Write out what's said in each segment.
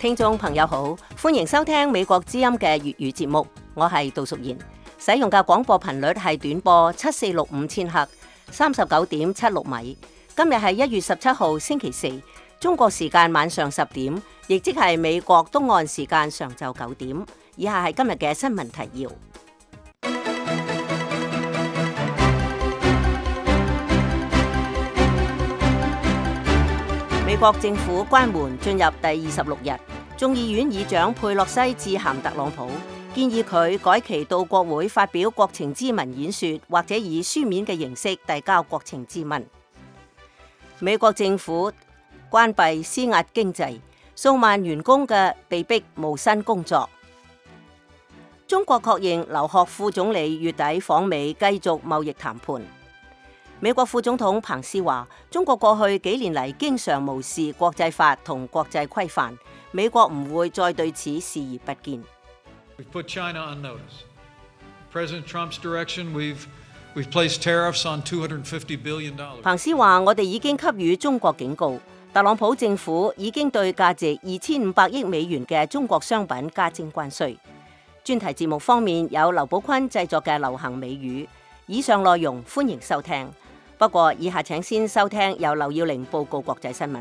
聽眾朋友好，歡迎收聽美國之音嘅粵語節目，我係杜淑賢，使用嘅廣播頻率係短波7465千赫，39.76米。今日係1月17號星期四，中國時間晚上10點，亦即係美國東岸時間上晝9點。以下係今日嘅新聞提要。美國政府關門進入第26日，眾議院議長佩洛西致函特朗普，建議佢改期到國會發表國情咨文演說，或者以書面嘅形式遞交國情咨文。美國政府關閉施壓經濟，數萬員工嘅被逼無薪工作。中國確認劉鶴副總理月底訪美繼續貿易談判。美國副總統彭斯話：中國過去幾年嚟經常無視國際法同國際規範，美國唔會再對此視而不見。 We've put China on notice. President Trump's direction, we've placed tariffs on $250 billion. 彭斯話：我哋已經給予中國警告，特朗普政府已經對價值2500億美元嘅中國商品加徵關稅。專題節目方面有劉寶坤製作嘅流行美語，以上內容歡迎收聽。不過以下請先收聽由劉耀玲報告國際新聞。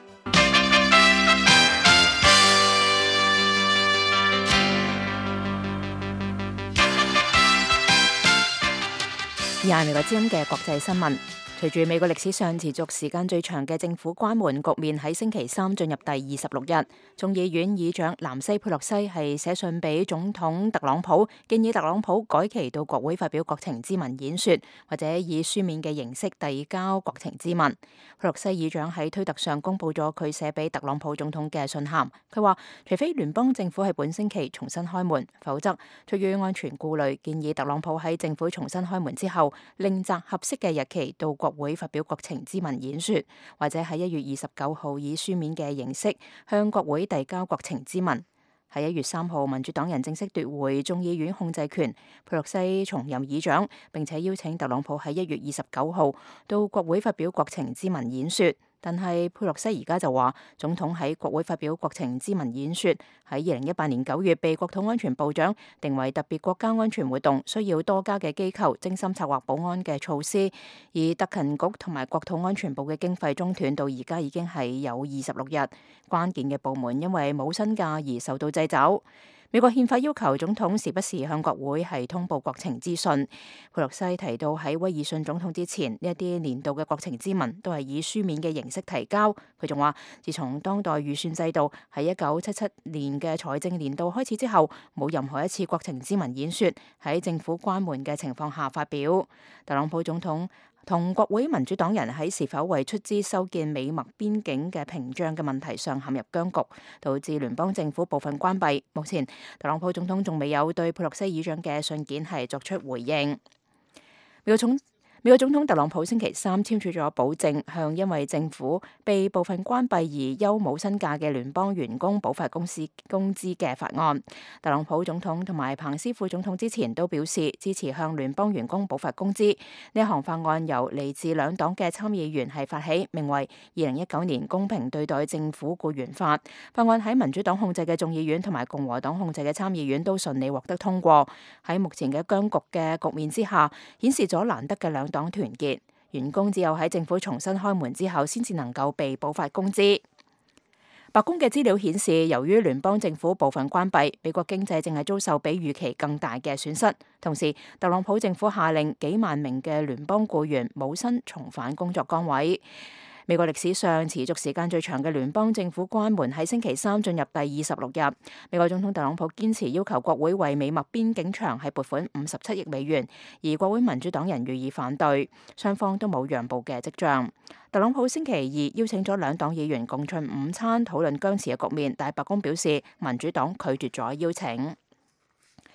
以下係美國之音嘅國際新聞。隨住美國歷史上持續時間最長嘅政府關門局面喺星期三進入第26日，眾議院議長南希佩洛西係寫信俾總統特朗普，建議特朗普改期到國會發表國情咨文演說，或者以書面嘅形式遞交國情咨文。佩洛西議長喺推特上公布咗佢寫俾特朗普總統嘅信函，佢話除非聯邦政府喺本星期重新開門，否則出於安全顧慮，建議特朗普喺政府重新開門之後，另擇合適嘅日期到國會發表國情咨文演說，或者喺1月29號以書面嘅形式向國會遞交國情咨文。喺1月3號，民主黨人正式奪回眾議院控制權，佩洛西重任議長，並且邀請特朗普喺1月29號到國會發表國情咨文演說。但係佩洛西而家就話，總統喺國會發表國情咨文演說喺2018年9月被國土安全部長定為特別國家安全活動，需要多家嘅機構精心策劃保安嘅措施，而特勤局同埋國土安全部嘅經費中斷到而家已經係有26日，關鍵嘅部門因為冇薪假而受到掣肘。美國憲法要求總統時不時向國會係通報國情資訊。佩洛西提到喺威爾遜總統之前，呢一啲年度嘅國情咨文都係以書面嘅形式提交。佢仲話，自從當代預算制度喺1977年嘅財政年度開始之後，冇任何一次國情咨文演說喺政府關門嘅情況下發表。特朗普總統同國會民主黨人喺是否為出資修建美墨邊境嘅屏障嘅問題上陷入僵局，導致聯邦政府部分關閉。目前特朗普總統仲未有對佩洛西議長嘅信件係作出回應。美國總統特朗普星期三簽署咗保證向因為政府被部分關閉而休冇薪假嘅聯邦員工補發工資嘅法案。特朗普總統同埋彭斯副總統之前都表示支持向聯邦員工補發工資。呢一項法案由嚟自兩黨嘅參議員係發起，名為2019年公平對待政府僱員法。法案喺民主黨控制嘅眾議院同埋共和黨控制嘅參議院都順利獲得通過。喺目前嘅僵局嘅局面之下，顯示咗難得嘅兩黨團結，員工只有喺政府重新開門之後，先至能夠被補發工資。白宮嘅資料顯示，由於聯邦政府部分關閉，美國經濟正係遭受比預期更大嘅損失。同時，特朗普政府下令幾萬名嘅聯邦僱員冇薪重返工作崗位。美國歷史上持續時間最長嘅聯邦政府關門喺星期三進入第26日。美國總統特朗普堅持要求國會為美墨邊境牆係撥款57億美元，而國會民主黨人予以反對，雙方都冇讓步嘅跡象。特朗普星期二邀請咗兩黨議員共進午餐，討論僵持嘅局面，但係白宮表示民主黨拒絕咗邀請。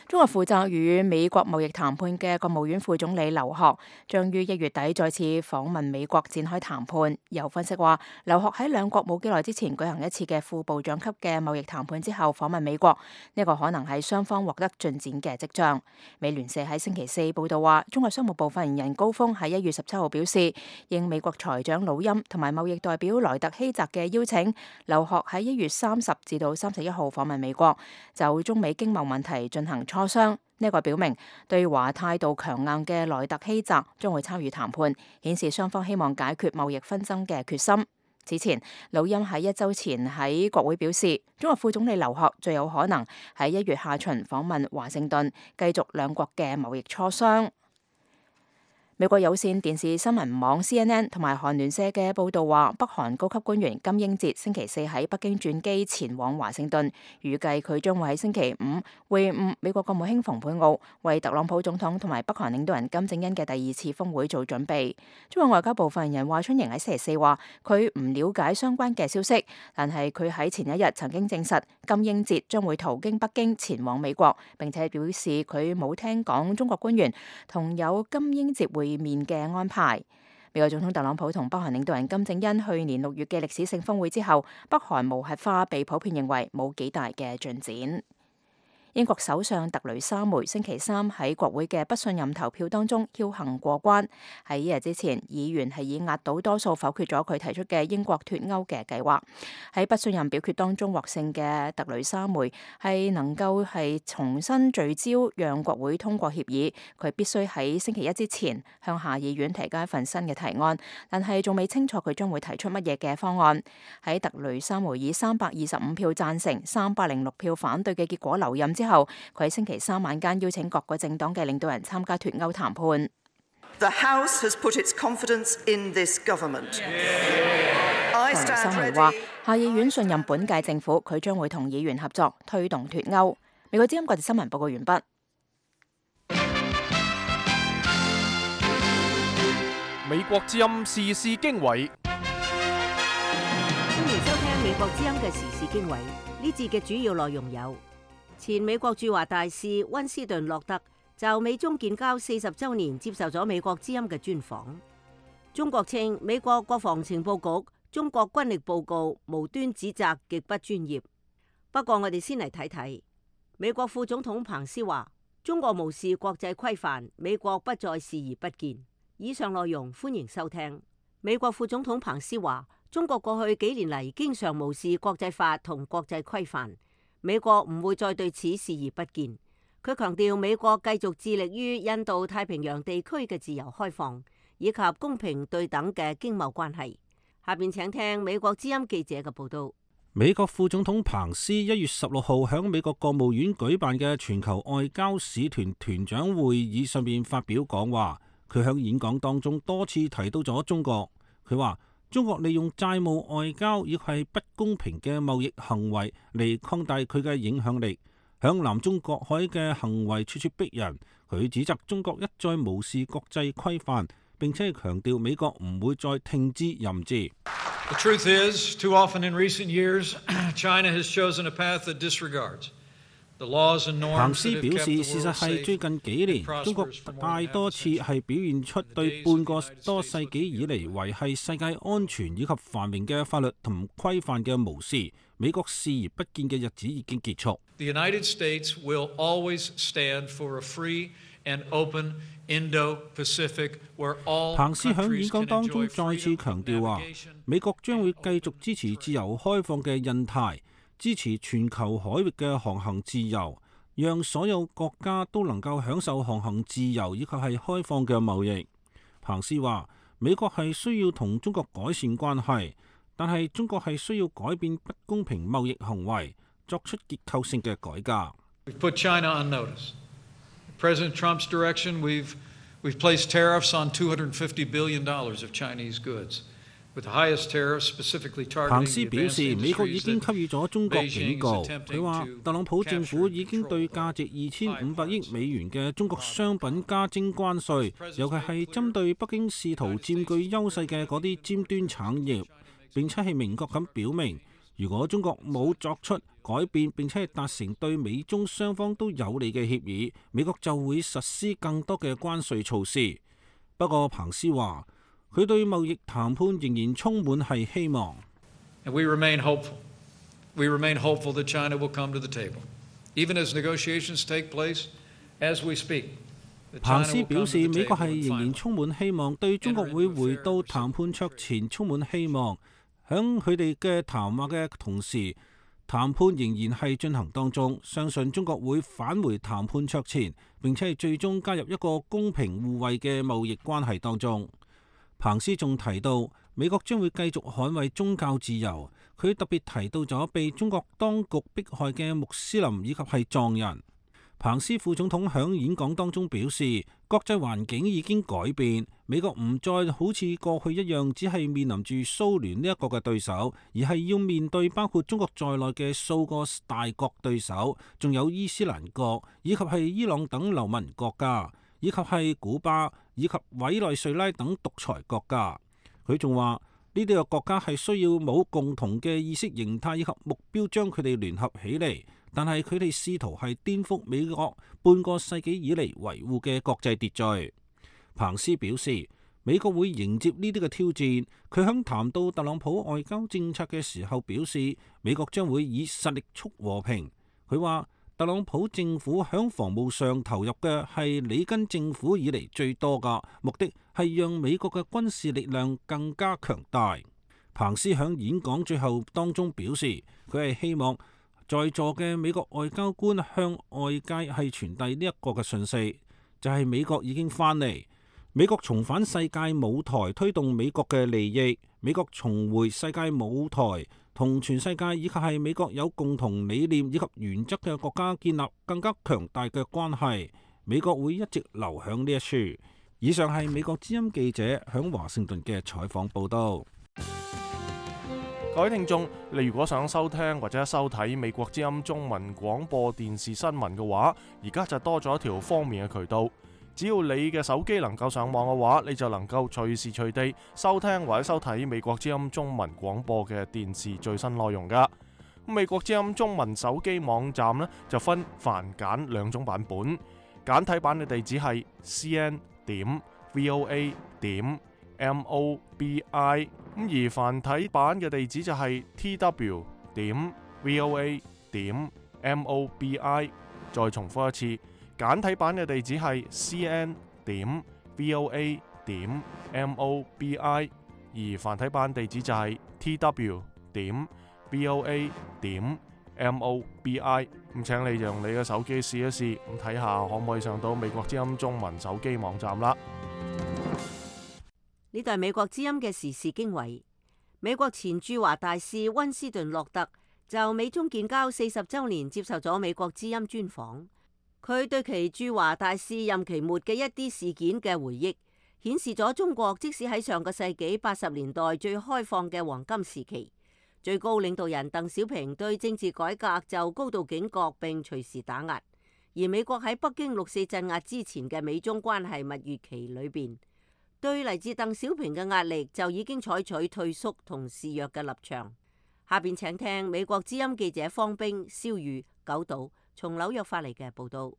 中國負責與美國貿易談判嘅國務院副總理劉鶴將於1月底再次訪問美國展開談判。有分析話，劉鶴喺兩國冇幾耐之前舉行一次嘅副部長級嘅貿易談判之後訪問美國，呢個可能係雙方獲得進展嘅跡象。美聯社喺星期四報道話，中國商務部發言人高峰喺1月17號表示，應美國財長魯欽同埋貿易代表萊特希澤嘅邀請，劉鶴喺1月30至到31號訪問美國，就中美經貿問題進行磋商。呢個表明對華態度強硬嘅萊特希澤將會參與談判，顯示雙方希望解決貿易紛爭嘅決心。此前，魯欽喺1週前喺國會表示，中國副總理劉鶴最有可能喺1月下旬訪問華盛頓，繼續兩國嘅貿易磋商。美國有線電視新聞網 CNN 同埋韓聯社嘅報導話，北韓高級官員金英哲星期四喺北京轉機前往華盛頓，預計佢將會喺星期五會晤美國國務卿蓬佩奧，為特朗普總統同埋北韓領導人金正恩嘅第2次峰會做準備。中國外交部發言人華春瑩喺星期四話，佢唔了解相關嘅消息，但係佢喺前一日曾經證實金英哲將會途經北京前往美國，並且表示佢冇聽講中國官員同有金英哲會面嘅安排。美國總統特朗普同北韓領導人金正恩去年6月嘅歷史性峰會之後，北韓無核化被普遍認為冇幾大嘅進展。英國首相特雷莎梅星期三喺國會嘅不信任投票當中僥倖過關。喺1日之前，議員係以壓倒多數否決咗佢提出嘅英國脫歐嘅計劃。喺不信任表決當中獲勝嘅特雷莎梅係能夠係重新聚焦，讓國會通過協議。佢必須喺星期1之前向下議院提交一份新嘅提案，但係仲未清楚佢將會提出乜嘢嘅方案。喺特雷莎梅以325票贊成、306票反對嘅結果留任之後，佢喺星期三晚間邀請各個政黨嘅領導人參加脫歐談判。 The House has put its confidence in this government. 特雷莎梅話：下議院信任本屆政府，佢將會同議員合作推動脫歐。美國之音國際新聞報告完畢。 美國之音時事經緯。 歡迎收聽美國之音嘅時事經緯。呢節嘅主要內容有：前美國駐華大使溫斯頓洛特就美中建交40週年接受咗美國之音嘅專訪。中國稱美國國防情報局中國軍力報告無端指責極不專業。不過我哋先嚟睇睇，美國副總統彭斯話中國無視國際規範，美國不再視而不見。以上內容歡迎收聽。美國副總統彭斯話中國過去幾年嚟經常無視國際法同國際規範，美國唔會再對此視而不見。佢強調美國繼續致力於印度太平洋地區嘅自由開放，以及公平對等嘅經貿關係。下邊請聽美國之音記者嘅報道。 美國副總統彭斯1月16號喺美國國務院舉辦嘅全球外交使團團長會議上面發表講話，佢喺演講當中多次提到咗中國。佢話中國利用債務外交亦係不公平嘅貿易行為嚟擴大佢嘅影響力，響南中國海嘅行為處處逼人。佢指責中國一再無視國際規範，並且強調美國唔會再聽之任之。 The truth is, too often in recent years, China has chosen a path that disregards the laws and norms. 彭斯表示，事實係最近幾年，中國大多次係表現出對半個多世紀以嚟維繫世界安全以及繁榮嘅法律同規範嘅無視。美國視而不見嘅日子已經結束。 The United States will always stand for a free and open Indo-Pacific where all countries can enjoy freedom of navigation. 彭斯喺演講當中再次強調話，美國將會繼續支持自由開放嘅印太，支持全球海域嘅航行自由，讓所有國家都能夠享受航行自由以及係開放嘅貿易。彭斯話，美國係需要同中國改善關係，但係中國係需要改變不公平貿易行為，作出結構性嘅改革。 We've put China on notice. President Trump's direction, we've placed tariffs on $250 billion of Chinese goods, with the highest tariffs specifically targeting the advanced industries that Beijing is attempting to shut down. 彭斯表示，美國已經給予咗中國警告。佢話，特朗普政府已經對價值2500億美元嘅中國商品加徵關稅，尤其係針對北京試圖佔據優勢嘅嗰啲尖端產業。並且係明確咁表明， 如果中國冇作出改變並且係達成對美中雙方都有利嘅協議，美國就會實施更多嘅關稅措施。不過彭斯話，佢對貿易談判仍然充滿係希望。 We remain hopeful. We remain hopeful that China will come to the table, even as negotiations take place as we speak. 彭斯表示，美國係仍然充滿希望，對中國會回到談判桌前充滿希望。響佢哋嘅談話嘅同時，談判仍然係進行當中，相信中國會返回談判桌前，並且係最終加入一個公平互惠嘅貿易關係當中。彭斯仲提到，美國將會繼續捍衛宗教自由。佢特別提到咗被中國當局迫害嘅穆斯林以及係藏人。彭斯副總統響演講當中表示，國際環境已經改變，美國唔再好似過去一樣，只係面臨住蘇聯呢一個嘅對手，而係要面對包括中國在內嘅數個大國對手，仲有伊斯蘭國，以及係伊朗等流氓國家，以及係古巴，以及委內瑞拉等獨裁國家。佢仲話，呢啲嘅國家係需要冇共同嘅意識形態以及目標，將佢哋聯合起嚟。但係佢哋試圖係顛覆美國半個世紀以嚟維護嘅國際秩序。彭斯表示，美國會迎接呢啲嘅挑戰。佢響談到特朗普外交政策嘅時候表示，美國將會以實力促和平。佢話，特朗普政府響防務上投入嘅係里根政府以嚟最多㗎，目的係讓美國嘅軍事力量更加強大。彭斯響演講最後當中表示，佢係希望在座嘅美國外交官向外界係傳遞呢一個嘅訊息，就係美國已經翻嚟，美國重返世界舞台，推動美國嘅利益，美國重回世界舞台，同全世界以及係美國有共同理念以及原則嘅國家建立更加強大嘅關係，美國會一直留響呢一處。以上係美國之音記者響華盛頓嘅採訪報道。 各位聽眾，你如果想收聽或者收睇美國之音中文廣播電視新聞嘅話，而家就多咗一條方便嘅渠道。只要你嘅手機能夠上網嘅話，你就能夠隨時隨地收聽或者收睇美國之音中文廣播嘅電視最新內容噶。美國之音中文手機網站呢，就分繁簡兩種版本，簡體版嘅地址係 cn.voa.mobi。而繁體版嘅地址就係 tw.voa.mobi。 再重複一次，簡體版嘅地址係 cn.voa.mobi。 而繁體版地址就係 tw.voa.mobi。 咁請你用你嘅手機試一試，咁睇下可唔可以上到美國之音中文手機網站啦。 呢度係美國之音嘅時事經緯。美國前駐華大使溫斯頓洛特就美中建交40週年接受咗美國之音專訪。佢對其駐華大使任期末嘅一啲事件嘅回憶，顯示咗中國即使喺上個世紀80年代最開放嘅黃金時期，最高領導人鄧小平對政治改革就高度警覺並隨時打壓。而美國喺北京6·4鎮壓之前嘅美中關係蜜月期裏邊，對嚟自鄧小平嘅壓力就已經採取退縮同示弱嘅立場。下邊請聽美國之音記者方冰、蕭宇、九島從紐約發嚟嘅報道。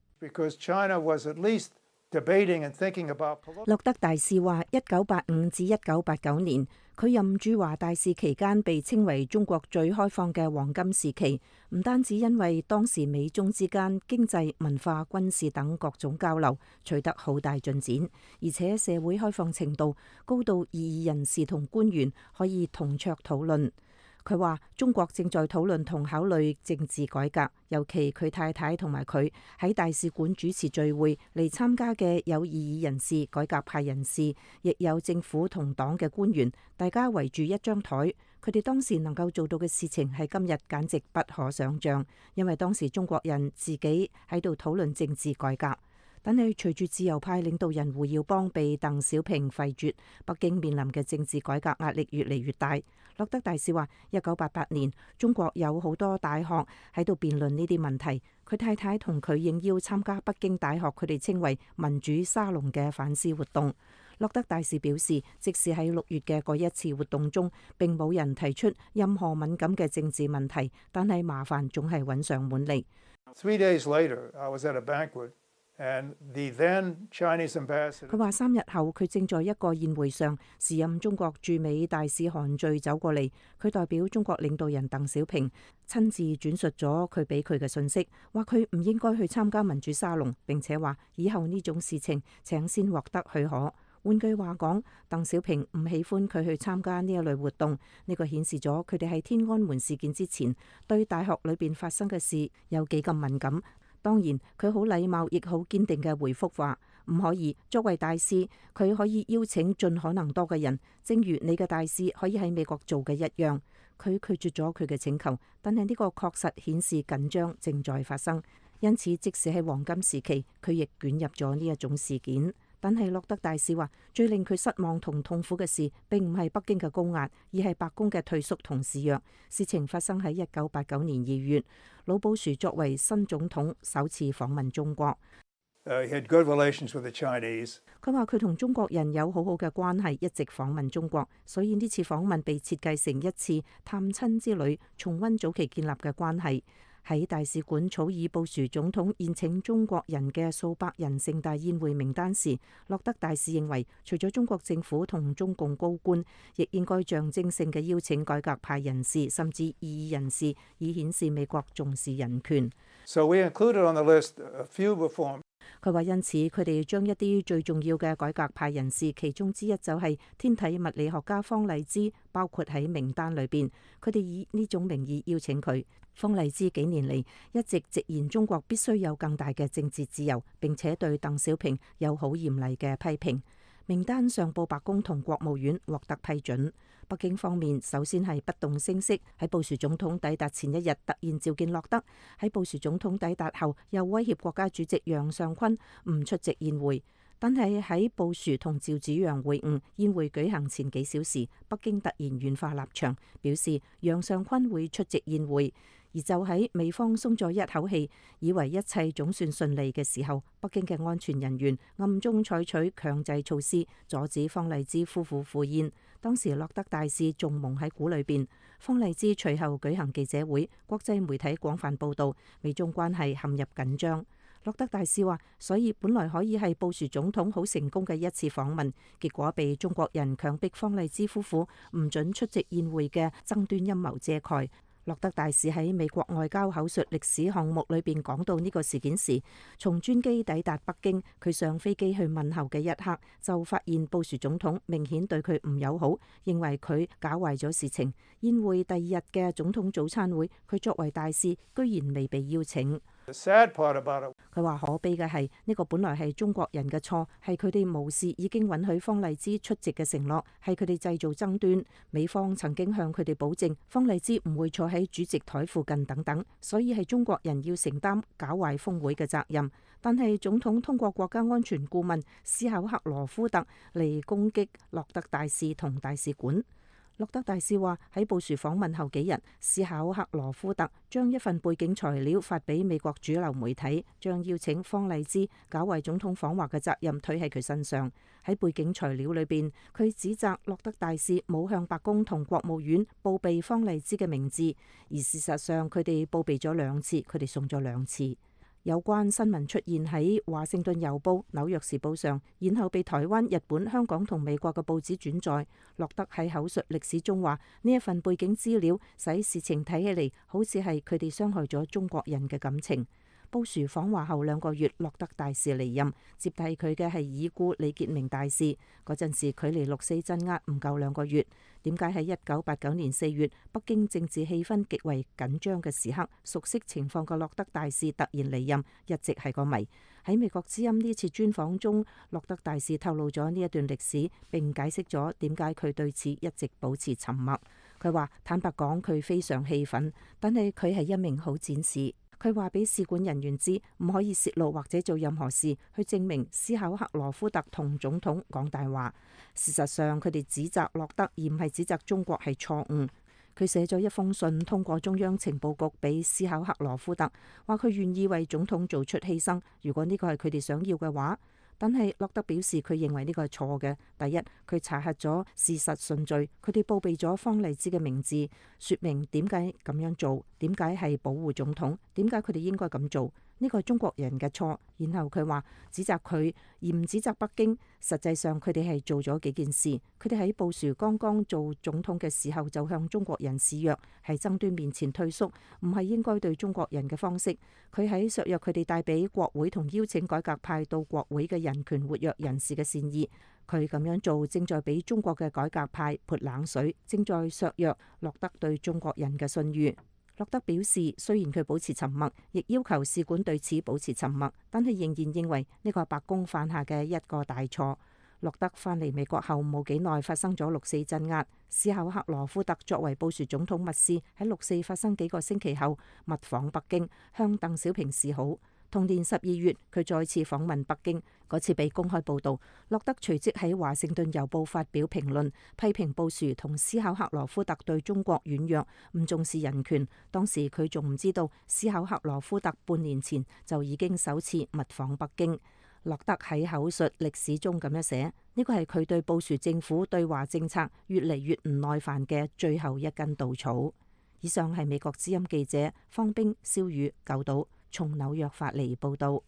洛特大使話，1985至1989年，佢任駐華大使期間被稱為中國最開放嘅黃金時期，唔單止因為當時美中之間經濟、文化、軍事等各種交流取得好大進展，而且社會開放程度高到異議人士同官員可以同桌討論。佢話中國正在討論同考慮政治改革，尤其佢太太同埋佢喺大使館主持聚會嚟參加嘅有異議人士、改革派人士，亦有政府同黨嘅官員，大家圍住一張台。佢哋當時能夠做到嘅事情係今日簡直不可想像，因為當時中國人自己喺度討論政治改革。但係隨住自由派領導人胡耀邦被鄧小平廢絕，北京面臨嘅政治改革壓力越嚟越大。洛特大使話，1988年中國有好多大學喺度辯論呢啲問題。佢太太同佢應邀參加北京大學佢哋稱為民主沙龍嘅反思活動。 洛德大使表示，即使喺6月嘅嗰一次活動中，並冇人提出任何敏感嘅政治問題，但係麻煩總係揾上門嚟。 3 days later, I was at a banquet, and the then Chinese ambassador. 佢話3日後，佢正在一個宴會上，時任中國駐美大使韓聚走過嚟，佢代表中國領導人鄧小平親自轉述咗佢俾佢嘅信息，話佢唔應該去參加民主沙龍，並且話以後呢種事情請先獲得許可。換句話講，鄧小平唔喜歡佢去參加呢一類活動，呢個顯示咗佢哋喺天安門事件之前對大學裏邊發生嘅事有幾咁敏感。當然，佢好禮貌亦好堅定嘅回覆話唔可以。作為大使，佢可以邀請盡可能多嘅人，正如你嘅大使可以喺美國做嘅一樣。佢拒絕咗佢嘅請求，但係呢個確實顯示緊張正在發生，因此即使喺黃金時期，佢亦捲入咗呢一種事件。但係洛德大使話，最令佢失望同痛苦嘅事並唔係北京嘅高壓，而係白宮嘅退縮同示弱。事情發生喺1989年2月，老布殊作為新總統首次訪問中國。 He had good relations with the Chinese. 佢話佢同中國人有好好嘅關係，一直訪問中國，所以呢次訪問被設計成一次探親之旅，重溫早期建立嘅關係。喺大使館草擬布殊總統宴請中國人嘅數百人盛大宴會名單時，洛德大使認為，除咗中國政府同中共高官，亦應該象徵性嘅邀請改革派人士，甚至異議人士，以顯示美國重視人權。 So we included on the list a few reforms. 佢話因此佢哋將一啲最重要嘅改革派人士，其中之一就係天體物理學家方勵之，包括喺名單裏邊。佢哋以呢種名義邀請佢。方勵之幾年嚟一直直言中國必須有更大嘅政治自由，並且對鄧小平有好嚴厲嘅批評。名單上報白宮同國務院獲得批准。北京方面首先係不動聲色，喺布殊總統抵達前一日突然召見洛德，喺布殊總統抵達後又威脅國家主席楊尚昆唔出席宴會。但係喺布殊同趙紫陽會晤宴會舉行前幾小時，北京突然軟化立場，表示楊尚昆會出席宴會。而就喺美方鬆咗一口氣，以為一切總算順利嘅時候，北京嘅安全人員暗中採取強制措施，阻止方勵之夫婦赴宴。當時洛德大使仲蒙喺鼓裏邊。方勵之隨後舉行記者會，國際媒體廣泛報導，美中關係陷入緊張。洛德大使話，所以本來可以係布殊總統好成功嘅一次訪問，結果被中國人強迫方勵之夫婦唔准出席宴會嘅爭端陰謀遮蓋。洛德大使喺美國外交口述歷史項目裏邊講到呢個事件時，從專機抵達北京，佢上飛機去問候嘅一刻，就發現布殊總統明顯對佢唔友好，認為佢搞壞咗事情。宴會第二日嘅總統早餐會，佢作為大使居然未被邀請。佢話可悲嘅係呢個本來係中國人嘅錯，係佢哋無視已經允許方勵之出席嘅承諾，係佢哋製造爭端。美方曾經向佢哋保證方勵之唔會坐喺主席台附近等等，所以係中國人要承擔搞壞峰會嘅責任。但係總統通過國家安全顧問斯考克羅夫特嚟攻擊洛德大使同大使館。洛德大使話喺布殊訪問後幾日，斯考克羅夫特將一份背景材料發俾美國主流媒體，將邀請方勵之搞壞總統訪華嘅責任推喺佢身上。喺背景材料裏邊，佢指責洛德大使冇向白宮同國務院報備方勵之嘅名字，而事實上佢哋報備咗2次，佢哋送咗2次。有關新聞出現喺華盛頓郵報、紐約時報上，然後被台灣、日本、香港同美國嘅報紙轉載。洛德喺口述歷史中話，呢一份背景資料使事情睇起嚟好似係佢哋傷害咗中國人嘅感情。布殊訪華後2個月，洛德大使離任，接替佢嘅係已故李傑明大使。嗰陣時距離6四鎮壓唔夠2個月。點解喺1989年4月，北京政治氣氛極為緊張嘅時刻，熟悉情況嘅洛德大使突然離任，一直係個謎。喺美國之音呢次專訪中，洛德大使透露咗呢一段歷史，並解釋咗點解佢對此一直保持沉默。佢話坦白講，佢非常氣憤，但係佢係一名好戰士。佢話俾使館人員知，唔可以泄露或者做任何事去證明斯考克羅夫特同總統講大話。事實上，佢哋指責洛德而唔係指責中國係錯誤。佢寫咗一封信通過中央情報局俾斯考克羅夫特，話佢願意為總統做出犧牲，如果呢個係佢哋想要嘅話。 但係洛德表示佢認為呢個係錯嘅。第一，佢查核咗事實順序，佢哋報備咗方勵之嘅名字，説明點解咁樣做，點解係保護總統，點解佢哋應該咁做。呢個係中國人嘅錯。然後佢話指責佢，而唔指責北京。實際上佢哋係做咗幾件事。佢哋喺布殊剛剛做總統嘅時候就向中國人示弱，喺爭端面前退縮，唔係應該對中國人嘅方式。佢喺削弱佢哋帶俾國會同邀請改革派到國會嘅人權活躍人士嘅善意。佢咁樣做正在俾中國嘅改革派潑冷水，正在削弱洛德對中國人嘅信譽。洛德表示，雖然佢保持沉默，亦要求使館對此保持沉默，但係仍然認為呢個係白宮犯下嘅一個大錯。洛德返嚟美國後冇幾耐，發生咗6.4鎮壓。事後克羅夫特作為布殊總統密使，喺6.4發生幾個星期後密訪北京，向鄧小平示好。同年12月，佢再次訪問北京，嗰次被公開報導。洛德隨即喺華盛頓郵報發表評論，批評布殊同斯考克羅夫特對中國軟弱，唔重視人權。當時佢仲唔知道斯考克羅夫特半年前就已經首次密訪北京。洛德喺口述歷史中咁樣寫，呢個係佢對布殊政府對華政策越嚟越唔耐煩嘅最後一根稻草。以上係美國之音記者方冰、蕭宇、九島從紐約發嚟報道。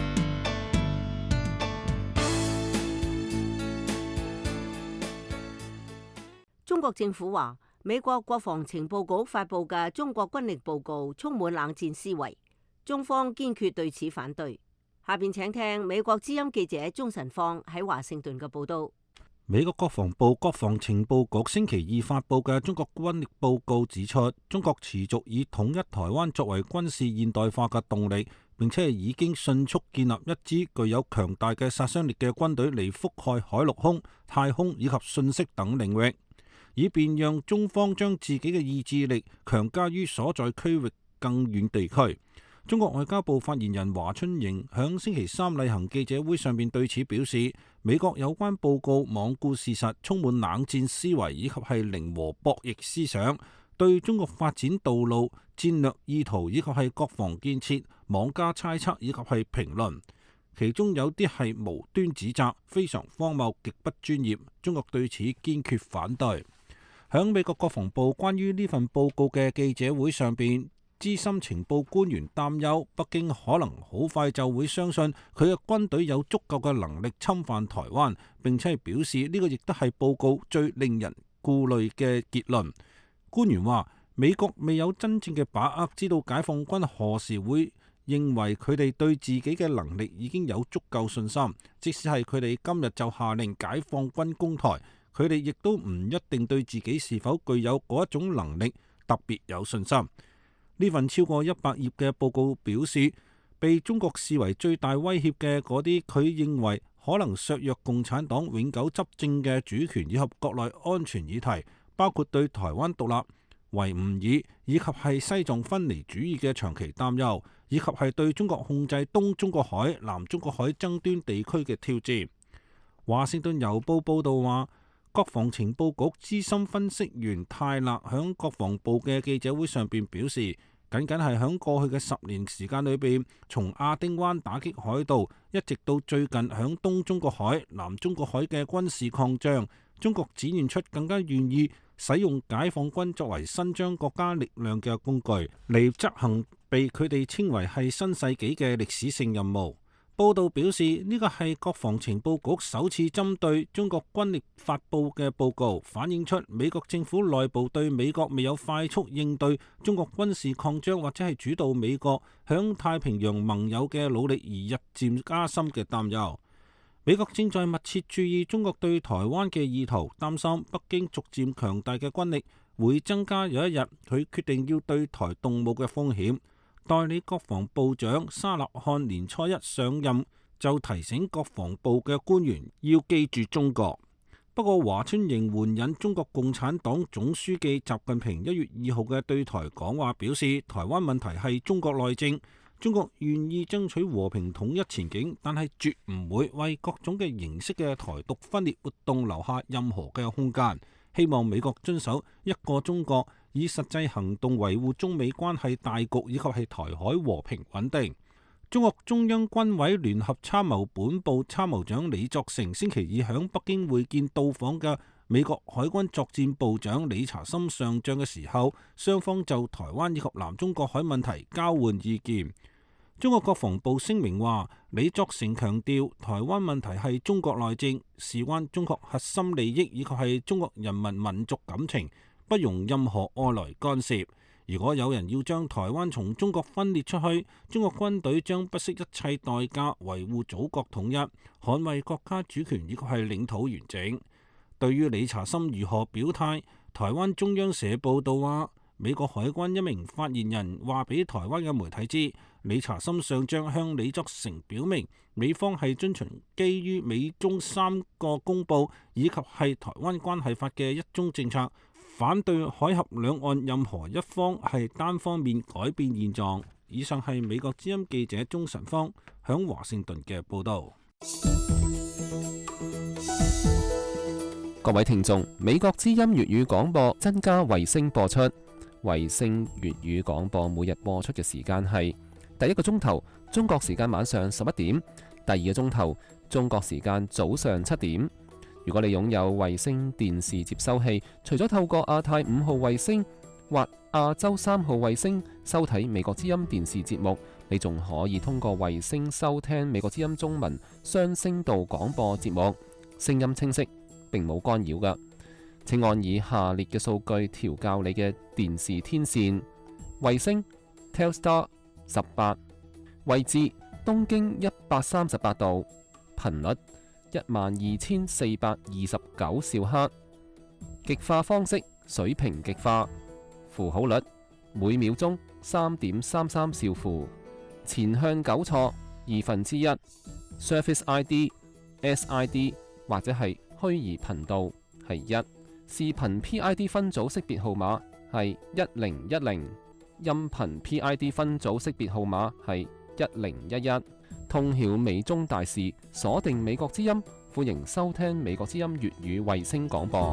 中國政府話，美國國防情報局發布嘅中國軍力報告充滿冷戰思維，中方堅決對此反對。下邊請聽美國之音記者鍾晨芳喺華盛頓嘅報道。 美國國防部國防情報局星期二發布嘅中國軍力報告指出，中國持續以統一台灣作為軍事現代化嘅動力，並且已經迅速建立一支具有強大嘅殺傷力嘅軍隊嚟覆蓋海陸空、太空以及信息等領域，以便讓中方將自己嘅意志力強加於所在區域更遠地區。中國外交部發言人華春瑩響星期三例行記者會上面對此表示，美國有關報告罔顧事實，充滿冷戰思維以及係零和博弈思想，對中國發展道路、戰略意圖以及係國防建設妄加猜測以及係評論，其中有啲係無端指責，非常荒謬，極不專業。中國對此堅決反對。響美國國防部關於呢份報告嘅記者會上邊，資深情報官員擔憂北京可能好快就會相信佢嘅軍隊有足夠嘅能力侵犯台灣，並且係表示呢個亦都係報告最令人顧慮嘅結論。官員話，美國未有真正嘅把握知道解放軍何時會認為佢哋對自己嘅能力已經有足夠信心，即使係佢哋今日就下令解放軍攻台，佢哋亦都唔一定對自己是否具有嗰一種能力特別有信心。呢份超過100頁嘅報告表示，被中國視為最大威脅嘅嗰啲佢認為可能削弱共產黨永久執政嘅主權以及國內安全議題，包括對台灣獨立、維吾爾以及係西藏分離主義嘅長期擔憂，以及係對中國控制東中國海、南中國海爭端地區嘅挑戰。華盛頓郵報報導話，國防情報局資深分析員泰勒響國防部嘅記者會上邊表示，僅係響過去嘅10年時間裏邊，從亞丁灣打擊海盜，一直到最近響東中國海、南中國海嘅軍事擴張，中國展現出更加願意使用解放軍作為伸張國家力量嘅工具，嚟執行被佢哋稱為係新世紀嘅歷史性任務。報道表示，呢個係國防情報局首次針對中國軍力發佈嘅報告，反映出美國政府內部對美國未有快速應對中國軍事擴張或者係主導美國響太平洋盟友嘅努力而日漸加深嘅擔憂。美國正在密切注意中國對台灣嘅意圖，擔心北京逐漸強大嘅軍力會增加有一日佢決定要對台動武嘅風險。代理國防部長沙納漢年初一上任就提醒國防部嘅官員要記住中國。不過華春瑩援引中國共產黨總書記習近平1月2號嘅對台講話表示，台灣問題係中國內政，中國願意爭取和平統一前景，但係絕唔會為各種嘅形式嘅台獨分裂活動留下任何嘅空間。希望美國遵守一個中國，以實際行動維護中美關係大局以及係台海和平穩定。 中國中央軍委聯合參謀本部參謀長李作成星期二響北京會見到訪嘅美國海軍作戰部長理查森上將嘅時候，雙方就台灣以及南中國海問題交換意見。中國國防部聲明話，李作成強調台灣問題係中國內政，事關中國核心利益以及係中國人民民族感情，不容任何外來干涉。如果有人要將台灣從中國分裂出去，中國軍隊將不惜一切代價維護祖國統一，捍衛國家主權以及係領土完整。對於理查森如何表態，台灣中央社報道話，美國海軍一名發言人話俾台灣嘅媒體知，理查森上將向李作成表明，美方係遵循基於美中3個公報以及係台灣關係法嘅一中政策，反對海峽兩岸任何一方係單方面改變現狀。以上係美國之音記者鍾晨芳響華盛頓嘅報導。 各位聽眾，美國之音粵語廣播增加衛星播出。衛星粵語廣播每日播出嘅時間係第一個鐘頭中國時間晚上11點，第二個鐘頭中國時間早上7點。如果你擁有衛星電視接收器，除咗透過亞太5號衛星或亞洲3號衛星收睇美國之音電視節目，你仲可以通過衛星收聽美國之音中文雙聲道廣播節目，聲音清晰，並冇干擾㗎。請按以下列嘅數據調校你嘅電視天線：衛星 Telstar 18，位置東經138度，頻率12429兆赫，極化方式水平極化，符號率每秒鐘3.33兆符，前向糾錯1/2， Surface ID、SID 或者係虛擬頻道係1，視頻 PID 分組識別號碼係1010，音頻 PID 分組識別號碼係1011。通曉美中大事，鎖定美國之音，歡迎收聽美國之音粵語衛星廣播。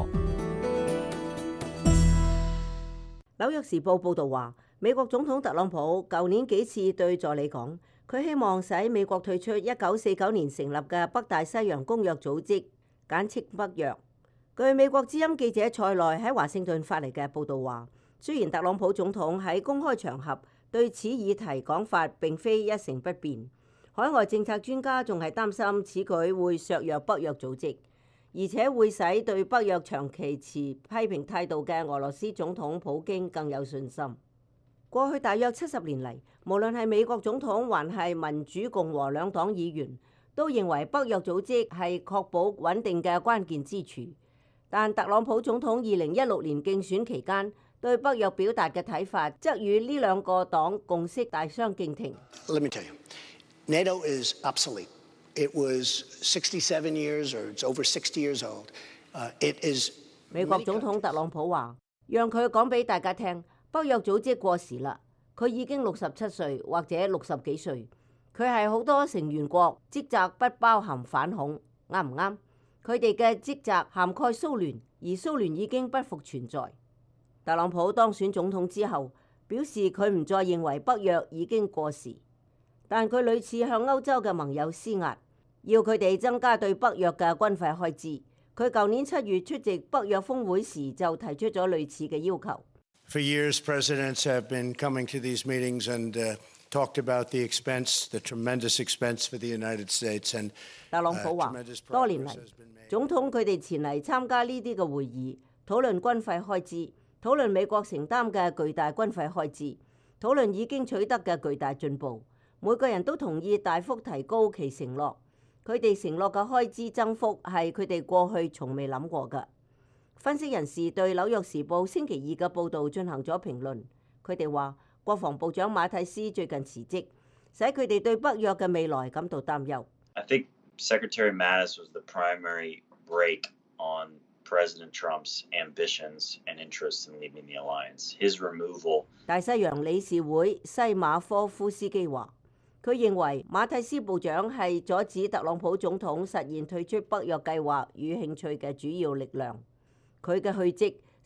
紐約時報報導話，美國總統特朗普舊年幾次對助理講，佢希望使美國退出1949年成立嘅北大西洋公約組織，簡稱北約。據美國之音記者塞內喺華盛頓發嚟嘅報導話，雖然特朗普總統喺公開場合對此議題講法並非一成不變，海外政策專家仲係擔心此舉會削弱北約組織，而且會使對北約長期持批評態度嘅俄羅斯總統普京更有信心。過去大約70年嚟，無論係美國總統還係民主共和兩黨議員，都認為北約組織係確保穩定嘅關鍵支柱。但特朗普總統2016年競選期間對北約表達嘅睇法，則與呢兩個黨共識大相徑庭。 Let me tell you, NATO is obsolete. It was 67 years or it's over 60 years old. It is. 美國總統特朗普話，讓佢講俾大家聽，北約組織過時啦。佢已經67歲或者60幾歲，佢係好多成員國職責不包含反恐，啱唔啱？佢哋嘅職責涵蓋蘇聯，而蘇聯已經不復存在。特朗普當選總統之後，表示佢唔再認為北約已經過時，但佢屢次向歐洲嘅盟友施壓，要佢哋增加對北約嘅軍費開支。佢舊年7月出席北約峰會時就提出咗類似嘅要求。 For years, presidents have been coming to these meetings and talked about the expense, the tremendous expense for the United States. And 特朗普話，多年嚟，總統佢哋前嚟參加呢啲嘅會議，討論軍費開支，討論美國承擔嘅巨大軍費開支，討論已經取得嘅巨大進步。每個人都同意大幅提高其承諾。佢哋承諾嘅開支增幅係佢哋過去從未諗過㗎。分析人士對紐約時報星期二嘅報導進行咗評論。佢哋話，國防部長馬蒂斯最近辭職，使佢哋對北約嘅未來感到擔憂。 I think Secretary Mattis was the primary brake on President Trump's ambitions and interests in leaving the alliance. His removal. 大西洋理事會西馬科夫斯基話，佢認為馬蒂斯部長係阻止特朗普總統實現退出北約計劃與興趣嘅主要力量。佢嘅去職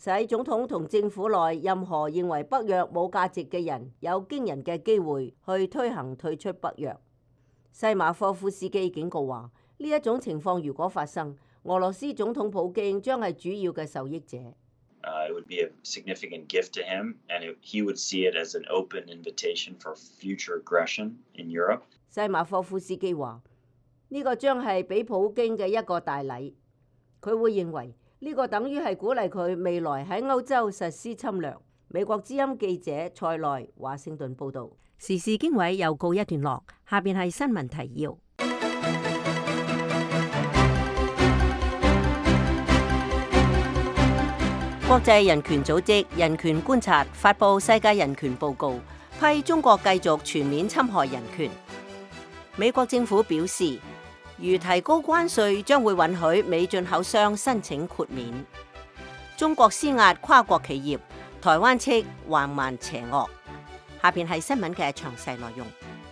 使總統同政府內任何認為北約冇價值嘅人有驚人嘅機會去推行退出北約。西馬科夫斯基警告話，呢一種情況如果發生，俄羅斯總統普京將係主要嘅受益者。 It would be a significant gift to him, and he would see it as an open invitation for future aggression in Europe. 西馬科夫斯基話，呢個將係俾普京嘅一個大禮，佢會認為呢個等於係鼓勵佢未來喺歐洲實施侵略。美國之音記者蔡內華盛頓報導。時事經緯又告一段落，下邊係新聞提要。國際人權組織人權觀察發布世界人權報告，批中國繼續全面侵害人權。美國政府表示，如提高關稅，將會允許美進口商申請豁免。中國施壓跨國企業，台灣斥橫蠻邪惡。下邊係新聞嘅詳細內容。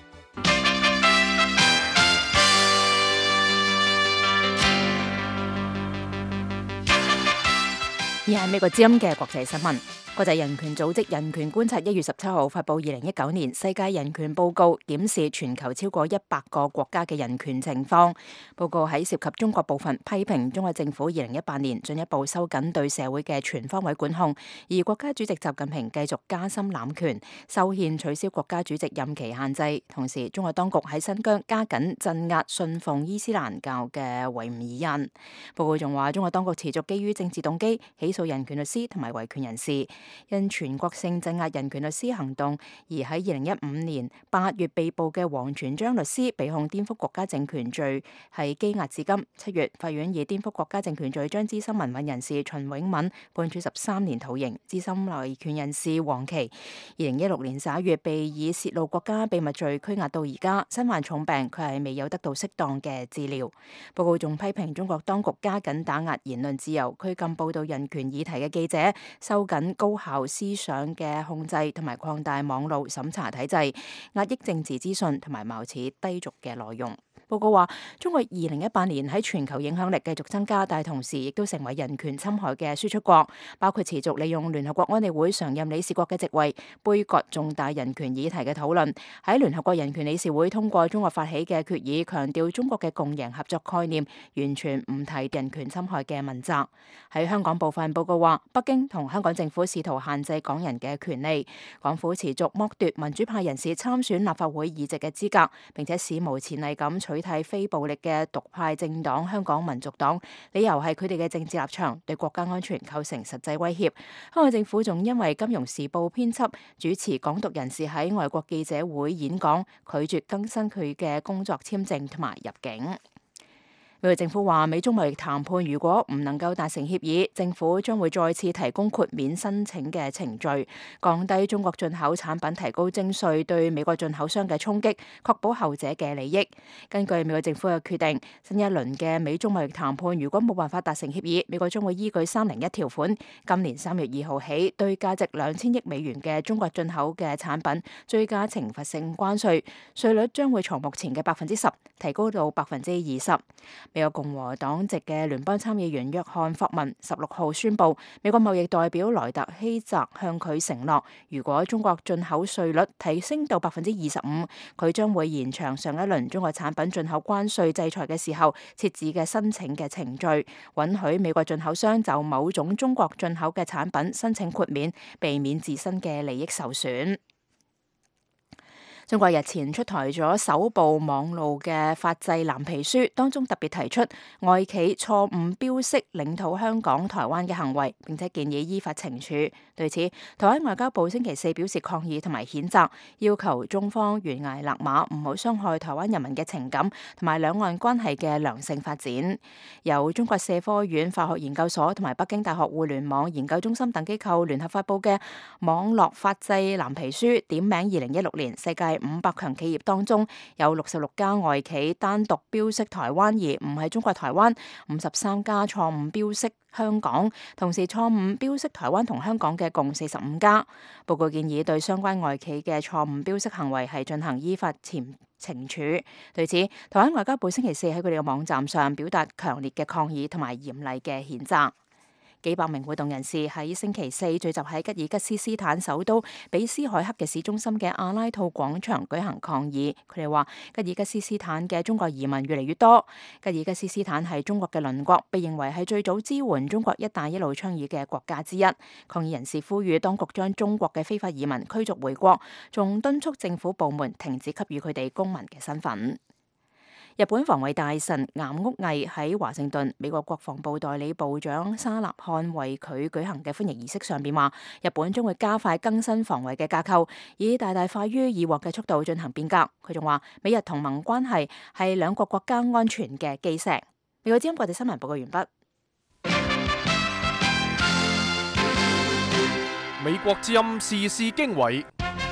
而係美國之音嘅國際新聞。國際人權組織人權觀察1月17號發布2019年世界人權報告，檢視全球超過100個國家嘅人權情況。報告喺涉及中國部分批評中國政府2018年進一步收緊對社會嘅全方位管控，而國家主席習近平繼續加深濫權，修憲取消國家主席任期限制。同時，中國當局喺新疆加緊鎮壓信奉伊斯蘭教嘅維吾爾人。報告仲話，中國當局持續基於政治動機起訴人權律師同埋維權人士。因全國性鎮壓人權律師行動而喺2015年8月被捕嘅王全璋律師被控顛覆國家政權罪，係羈押至今。7月，法院以顛覆國家政權罪將資深民運人士秦永敏判處13年徒刑。資深維權人士黃琦2016年11月被以泄露國家秘密罪拘押到而家，身患重病，佢係未有得到適當嘅治療。報告仲批評中國當局加緊打壓言論自由，拘禁報道人權議題嘅記者，收緊高校思想嘅控制，同埋擴大網絡審查體制，壓抑政治資訊同埋貌似低俗嘅內容。報告話，中國2018年喺全球影響力繼續增加，但係同時亦都成為人權侵害嘅輸出國，包括持續利用聯合國安理會常任理事國嘅席位，杯葛重大人權議題嘅討論。喺聯合國人權理事會通過中國發起嘅決議，強調中國嘅共贏合作概念，完全唔提人權侵害嘅問責。喺香港部分報告話，北京同香港政府試圖限制港人嘅權利，港府持續剝奪民主派人士參選立法會議席嘅資格，並且史無前例咁取締非暴力嘅獨派政黨香港民族黨，理由係佢哋嘅政治立場對國家安全構成實際威脅。香港政府仲因為《金融時報》編輯主持港獨人士喺外國記者會演講，拒絕更新佢嘅工作簽證同埋入境。美國政府話，美中貿易談判如果唔能夠達成協議，政府將會再次提供豁免申請嘅程序，降低中國進口產品提高徵稅對美國進口商嘅衝擊，確保後者嘅利益。根據美國政府嘅決定，新一輪嘅美中貿易談判如果冇辦法達成協議，美國將會依據301條款，今年3月2號起對價值2000億美元嘅中國進口嘅產品追加懲罰性關稅，稅率將會從目前嘅10%提高到20%。美國共和黨籍嘅聯邦參議員約翰霍文16號宣布，美國貿易代表萊特希澤向佢承諾，如果中國進口稅率提升到25%，佢將會延長上一輪中國產品進口關稅制裁嘅時候設置嘅申請嘅程序，允許美國進口商就某種中國進口嘅產品申請豁免，避免自身嘅利益受損。中國日前出台咗首部網路嘅法制藍皮書，當中特別提出外企錯誤標識領土香港、台灣嘅行為，並且建議依法懲處。對此，台灣外交部星期4表示抗議同埋譴責，要求中方懸崖勒馬，唔好傷害台灣人民嘅情感同埋兩岸關係嘅良性發展。由中國社科院法學研究所同埋北京大學互聯網研究中心等機構聯合發布嘅網絡法制藍皮書，點名2016年世界500強企業當中有66家外企單獨標識台灣而唔係中國台灣，53家錯誤標識香港，同時錯誤標識台灣同香港嘅共45家。報告建議對相關外企嘅錯誤標識行為係進行依法懲處。對此，台灣外交部星期4喺佢哋嘅網站上表達強烈嘅抗議同埋嚴厲嘅譴責。 幾百名活動人士喺星期四聚集喺吉爾吉斯斯坦首都比斯凱克嘅市中心嘅阿拉吐廣場舉行抗議。佢哋話吉爾吉斯斯坦嘅中國移民越嚟越多。吉爾吉斯斯坦係中國嘅鄰國，被認為係最早支援中國一帶一路倡議嘅國家之一。抗議人士呼籲當局將中國嘅非法移民驅逐回國，仲敦促政府部門停止給予佢哋公民嘅身份。日本防衛大臣岩屋毅喺華盛頓美國國防部代理部長沙納漢為佢舉行嘅歡迎儀式上邊話，日本將會加快更新防衛嘅架構，以大大快於以往嘅速度進行變革。佢仲話，美日同盟關係係兩國國家安全嘅基石。美國之音國際新聞報告完畢。 美國之音時事經緯。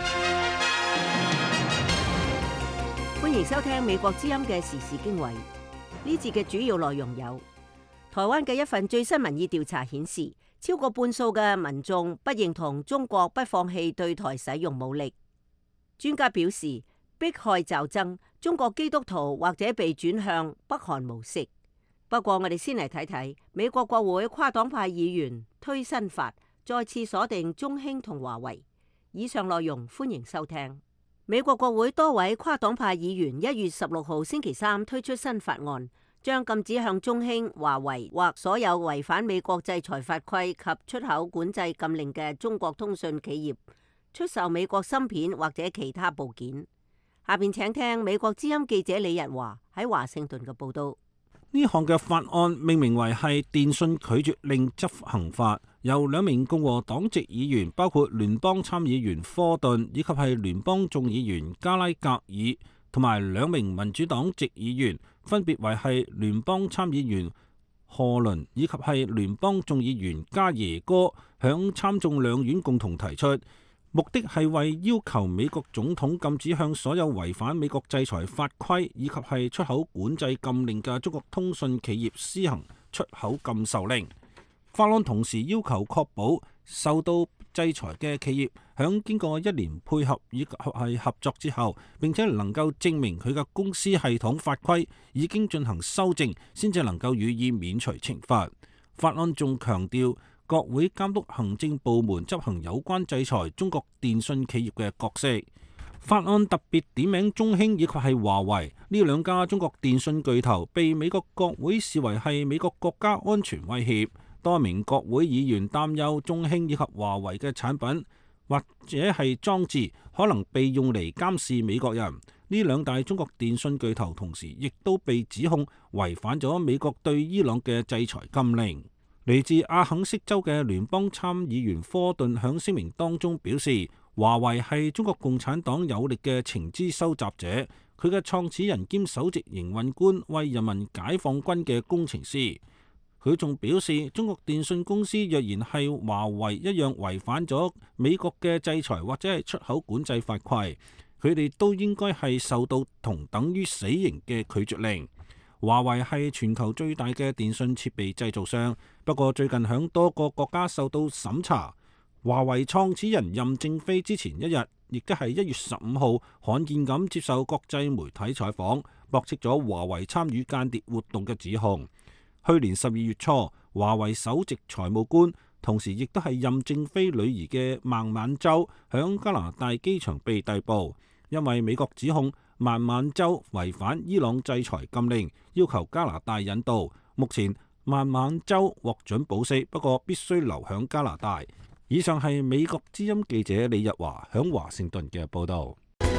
歡迎收聽美國之音嘅時事經緯。呢節嘅主要內容有：台灣嘅一份最新民意調查顯示，超過半數嘅民眾不認同中國不放棄對台使用武力。專家表示，迫害驟增，中國基督徒或者被轉向北韓模式。不過，我哋先嚟睇睇美國國會跨黨派議員推新法，再次鎖定中興同華為。以上內容歡迎收聽。美國國會多位跨黨派議員1月16號星期三推出新法案，將禁止向中興、華為或所有違反美國制裁法規及出口管制禁令嘅中國通訊企業出售美國芯片或者其他部件。下邊請聽美國之音記者李日華喺華盛頓嘅報道。 呢項嘅法案命名為係電訊拒絕令執行法，由2名共和黨籍議員，包括聯邦參議員科頓以及係聯邦眾議員加拉格爾，同埋2名民主黨籍議員，分別為係聯邦參議員賀倫以及係聯邦眾議員加耶哥，響參眾兩院共同提出。目的係為要求美國總統禁止向所有違反美國制裁法規以及係出口管制禁令嘅中國通訊企業施行出口禁售令。法案同時要求確保受到制裁嘅企業響經過1年配合以及係合作之後，並且能夠證明佢嘅公司系統法規已經進行修正，先至能夠予以免除懲罰。法案仲強調，國會監督行政部門執行有關制裁中國電信企業嘅角色。法案特別點名中興以及係華為呢2家中國電信巨頭，被美國國會視為係美國國家安全威脅。多名國會議員擔憂中興以及華為嘅產品或者係裝置可能被用嚟監視美國人。呢2大中國電信巨頭同時亦都被指控違反咗美國對伊朗嘅制裁禁令。嚟自阿肯色州嘅聯邦參議員科頓響聲明當中表示，華為係中國共產黨有力嘅情資收集者，佢嘅創始人兼首席營運官為人民解放軍嘅工程師。佢仲表示，中國電信公司若然係華為一樣違反咗美國嘅制裁或者係出口管制法規，佢哋都應該係受到同等於死刑嘅拒絕令。華為係全球最大嘅電信設備製造商，不過最近響多個國家受到審查。華為創始人任正非之前一日，亦都係1月15號罕見咁接受國際媒體採訪，駁斥咗華為參與間諜活動嘅指控。去年12月初，華為首席財務官，同時亦都係任正非女兒嘅孟晚舟，響加拿大機場被逮捕，因為美國指控孟晚舟違反伊朗制裁禁令，要求加拿大引渡。目前孟晚舟獲准保釋，不過必須留響加拿大。以上係美國之音記者李日華響華盛頓嘅報道。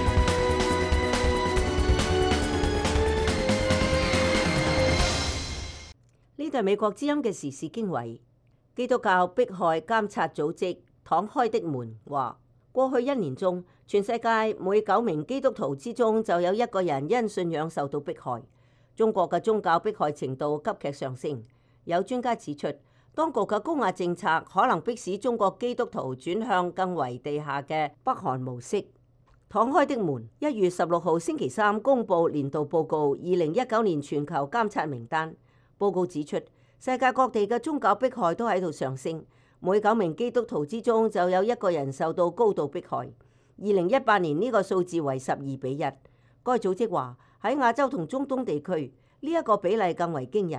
呢度係美國之音嘅時事經緯。基督教迫害監察組織敞開的門話，過去1年中，全世界每9名基督徒之中就有1個人因信仰受到迫害。中國嘅宗教迫害程度急劇上升。有專家指出，當局嘅高壓政策可能迫使中國基督徒轉向更為地下嘅北韓模式。敞開的門1月16號星期三公布年度報告2019年全球監察名單。報告指出，世界各地嘅宗教迫害都喺度上升，每9名基督徒之中就有1個人受到高度迫害。2018年呢個數字為12:1。該組織話喺亞洲同中東地區呢一個比例更為驚人。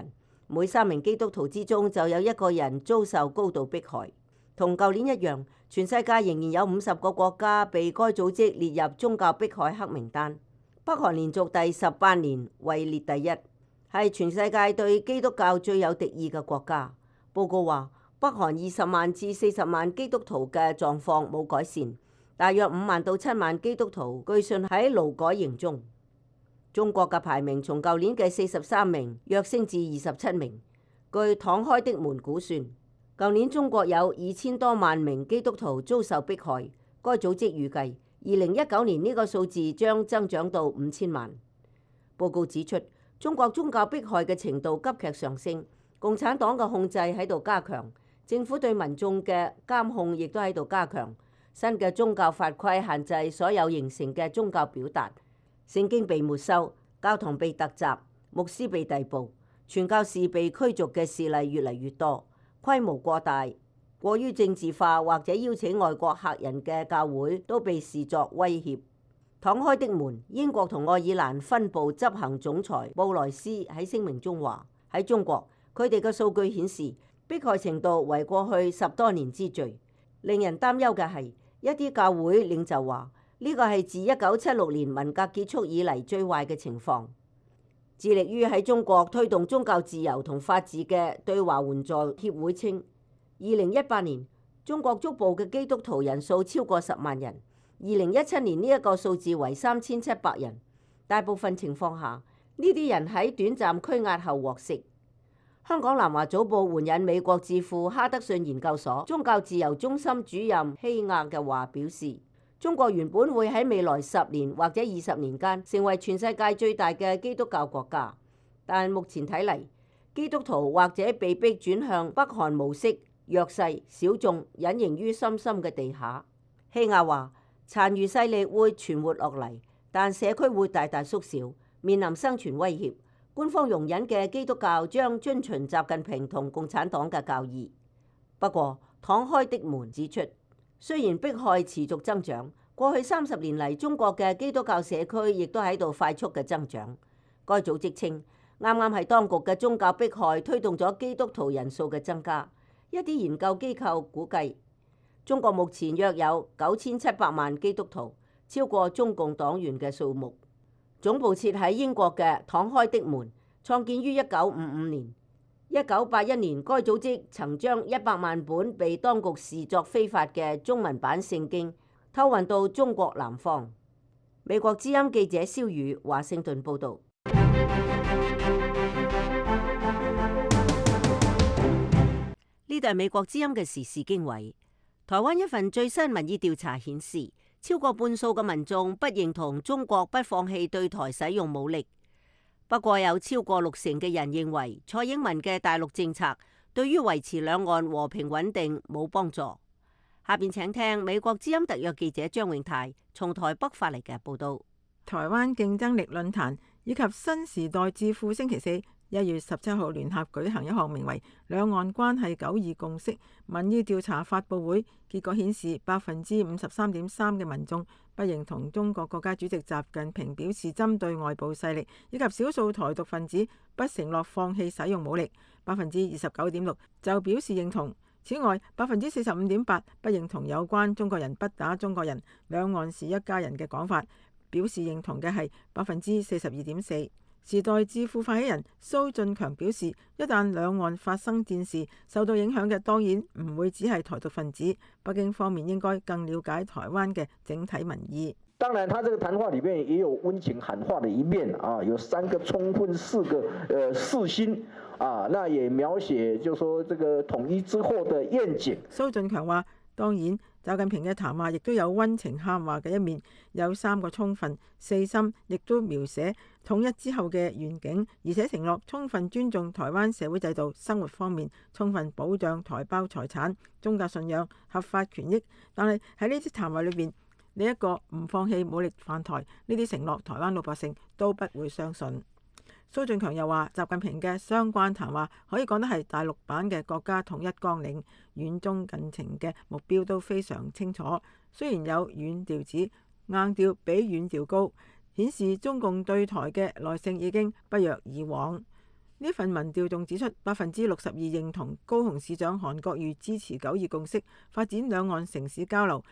每3名基督徒之中就有1個人遭受高度迫害。同舊年一樣，全世界仍然有50個國家被該組織列入宗教迫害黑名單。北韓連續第18年位列第1，係全世界對基督教最有敵意嘅國家。報告話，北韓20萬至40萬基督徒嘅狀況冇改善，大約5萬到7萬基督徒據信喺勞改營中。中國嘅排名從舊年嘅43名躍升至27名。據敞開的門估算，舊年中國有2000多萬名基督徒遭受迫害。該組織預計2019年呢個數字將增長到5000萬。報告指出，中國宗教迫害嘅程度急劇上升，共產黨嘅控制喺度加強，政府對民眾嘅監控亦都喺度加強。新嘅宗教法規限制所有形成嘅宗教表達，聖經被沒收，教堂被突襲，牧師被逮捕，傳教士被驅逐嘅事例越嚟越多。規模過大、過於政治化或者邀請外國客人嘅教會都被視作威脅。敞開的門，英國同愛爾蘭分部執行總裁布萊斯喺聲明中話：喺中國，佢哋嘅數據顯示迫害程度為過去10多年之最。令人擔憂嘅係，一啲教會領袖話呢個係自1976年文革結束以嚟最壞嘅情況。致力於喺中國推動宗教自由同法治嘅對華援助協會稱，2018年中國觸捕嘅基督徒人數超過10萬人，2017年呢一個數字為3700人。大部分情況下，呢啲人喺短暫拘押後獲釋。香港南華早報援引美國智庫哈德遜研究所宗教自由中心主任希亞嘅話表示，中國原本會喺未來10年或者20年間成為全世界最大嘅基督教國家，但目前睇嚟，基督徒或者被迫轉向北韓模式，弱勢小眾隱形於深深嘅地下。希亞話，殘餘勢力會存活落嚟，但社區會大大縮小，面臨生存威脅。官方容忍嘅基督教將遵循習近平同共產黨嘅教義。不過，敞開的門指出，雖然迫害持續增長，過去30年嚟，中國嘅基督教社區亦都喺度快速嘅增長。該組織稱，啱啱係當局嘅宗教迫害推動咗基督徒人數嘅增加。一啲研究機構估計，中國目前約有9700萬基督徒，超過中共黨員嘅數目。總部設喺英國嘅敞開的門，創建於1955年。1981年，該組織曾將100萬本被當局視作非法嘅中文版聖經偷運到中國南方。美國之音記者蕭宇華盛頓報導。呢度係美國之音嘅時事經緯。台灣一份最新民意調查顯示，超過半數嘅民眾不認同中國不放棄對台使用武力。不過有超過60%嘅人認為蔡英文嘅大陸政策對於維持兩岸和平穩定冇幫助。下邊請聽美國之音特約記者張永泰從台北發嚟嘅報道。 台灣競爭力論壇以及新時代智庫星期4 1月17號聯合舉行一項名為《兩岸關係92共識》民意調查發佈會，結果顯示53.3%嘅民眾不認同中國國家主席習近平表示針對外部勢力以及少數台獨分子不承諾放棄使用武力，29.6%就表示認同。此外，45.8%不認同有關中國人不打中國人、兩岸是一家人嘅講法，表示認同嘅係42.4%。時代智庫發起人蘇進強表示，一旦兩岸發生戰事，受到影響嘅當然唔會只係台獨分子，北京方面應該更了解台灣嘅整體民意。 當然，他這個談話裡面也有溫情喊話的一面啊，有3個充分4個四心啊，那也描寫就說這個統一之後的願景。 蘇進強話，當然習近平嘅談話亦都有溫情喊話嘅一面，有3個充分4心，亦都描寫統一之後嘅願景，而且承諾充分尊重台灣社會制度、生活方面，充分保障台胞財產、宗教信仰、合法權益。但係喺呢啲談話裏邊，呢一個唔放棄武力犯台，呢啲承諾台灣老百姓都不會相信。蘇進強又話，習近平嘅相關談話可以講得係大陸版嘅國家統一綱領，遠中近程嘅目標都非常清楚。雖然有軟調子，硬調比軟調高，顯示中共對台嘅耐性已經不若以往。 呢份民調仲指出，62%認同高雄市長韓國瑜支持九二共識發展兩岸城市交流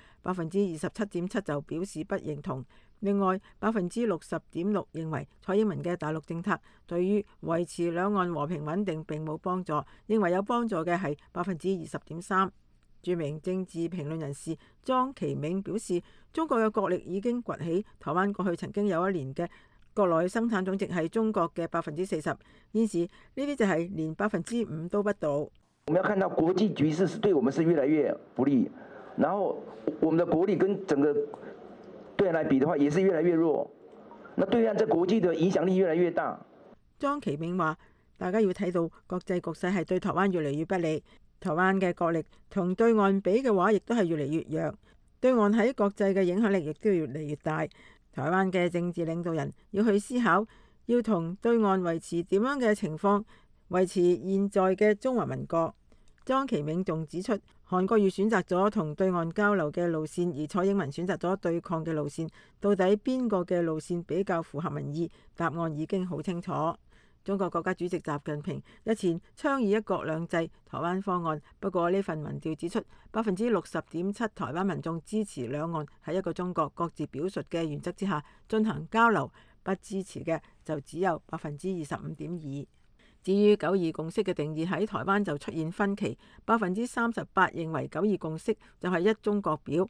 ，27.7%就表示不認同。另外，60.6%認為蔡英文嘅大陸政策對於維持兩岸和平穩定並冇幫助，認為有幫助嘅係20.3%。著名政治評論人士莊其銘表示，中國嘅國力已經崛起，台灣過去曾經有一年嘅國內生產總值係中國嘅40%，現時呢啲就係連5%都不到。 我們要看到國際局勢對我們是越來越不利，然後我們的國力跟整個對岸來比的話，也是越來越弱。那對岸在國際的影響力越來越大。 莊其銘話：大家要睇到國際局勢係對台灣越嚟越不利，台灣嘅國力同對岸比嘅話，亦都係越嚟越弱。對岸喺國際嘅影響力亦都越嚟越大。台灣嘅政治領導人要去思考，要同對岸維持點樣嘅情況，維持現在嘅中華民國。莊其銘仲指出，韓國瑜選擇咗同對岸交流嘅路線，而蔡英文選擇咗對抗嘅路線，到底邊個嘅路線比較符合民意？答案已經好清楚。中國國家主席習近平日前倡議一國兩制台灣方案，不過呢份民調指出，60.7%台灣民眾支持兩岸喺一個中國各自表述嘅原則之下進行交流，不支持嘅就只有25.2%。至於九二共識嘅定義喺台灣就出現分歧，38%認為九二共識就係一中國表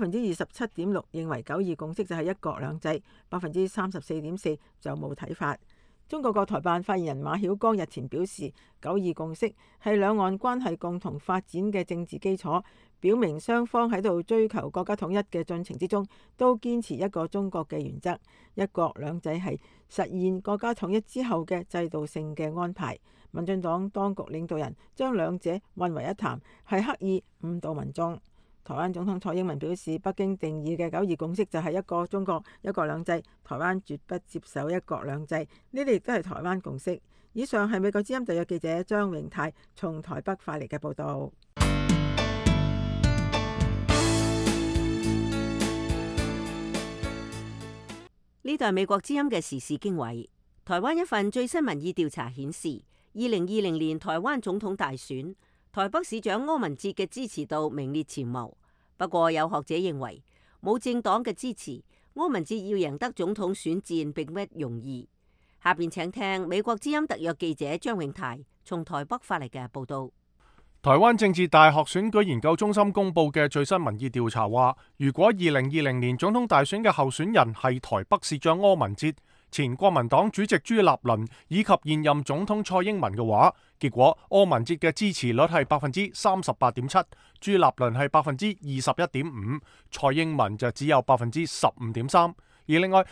，27.6%認為九二共識就係一國兩制，34.4%就冇睇法。中國國台辦發言人馬曉光日前表示，九二共識係兩岸關係共同發展嘅政治基礎，表明雙方喺度追求國家統一嘅進程之中，都堅持一個中國嘅原則。一國兩制係實現國家統一之後嘅制度性嘅安排。民進黨當局領導人將兩者混為一談，係刻意誤導民眾。台灣總統蔡英文表示，北京定義嘅九二共識就係一個中國、一國兩制，台灣絕不接受一國兩制，呢啲亦都係台灣共識。以上係美國之音特約記者張永泰從台北發嚟嘅報導。 呢度係美國之音嘅時事經緯。台灣一份最新民意調查顯示，2020年台灣總統大選，台北市長柯文哲嘅支持度名列前茅。不過有學者認為，冇政黨嘅支持，柯文哲要贏得總統選戰並不容易。下邊請聽美國之音特約記者張永泰從台北發嚟嘅報道。 台灣政治大學選舉研究中心公布嘅最新民意調查話，如果2020年總統大選嘅候選人係台北市長柯文哲、前國民黨主席朱立倫以及現任總統蔡英文嘅話，結果柯文哲嘅支持率係38.7%，朱立倫係21.5%，蔡英文就只有15.3%，而另外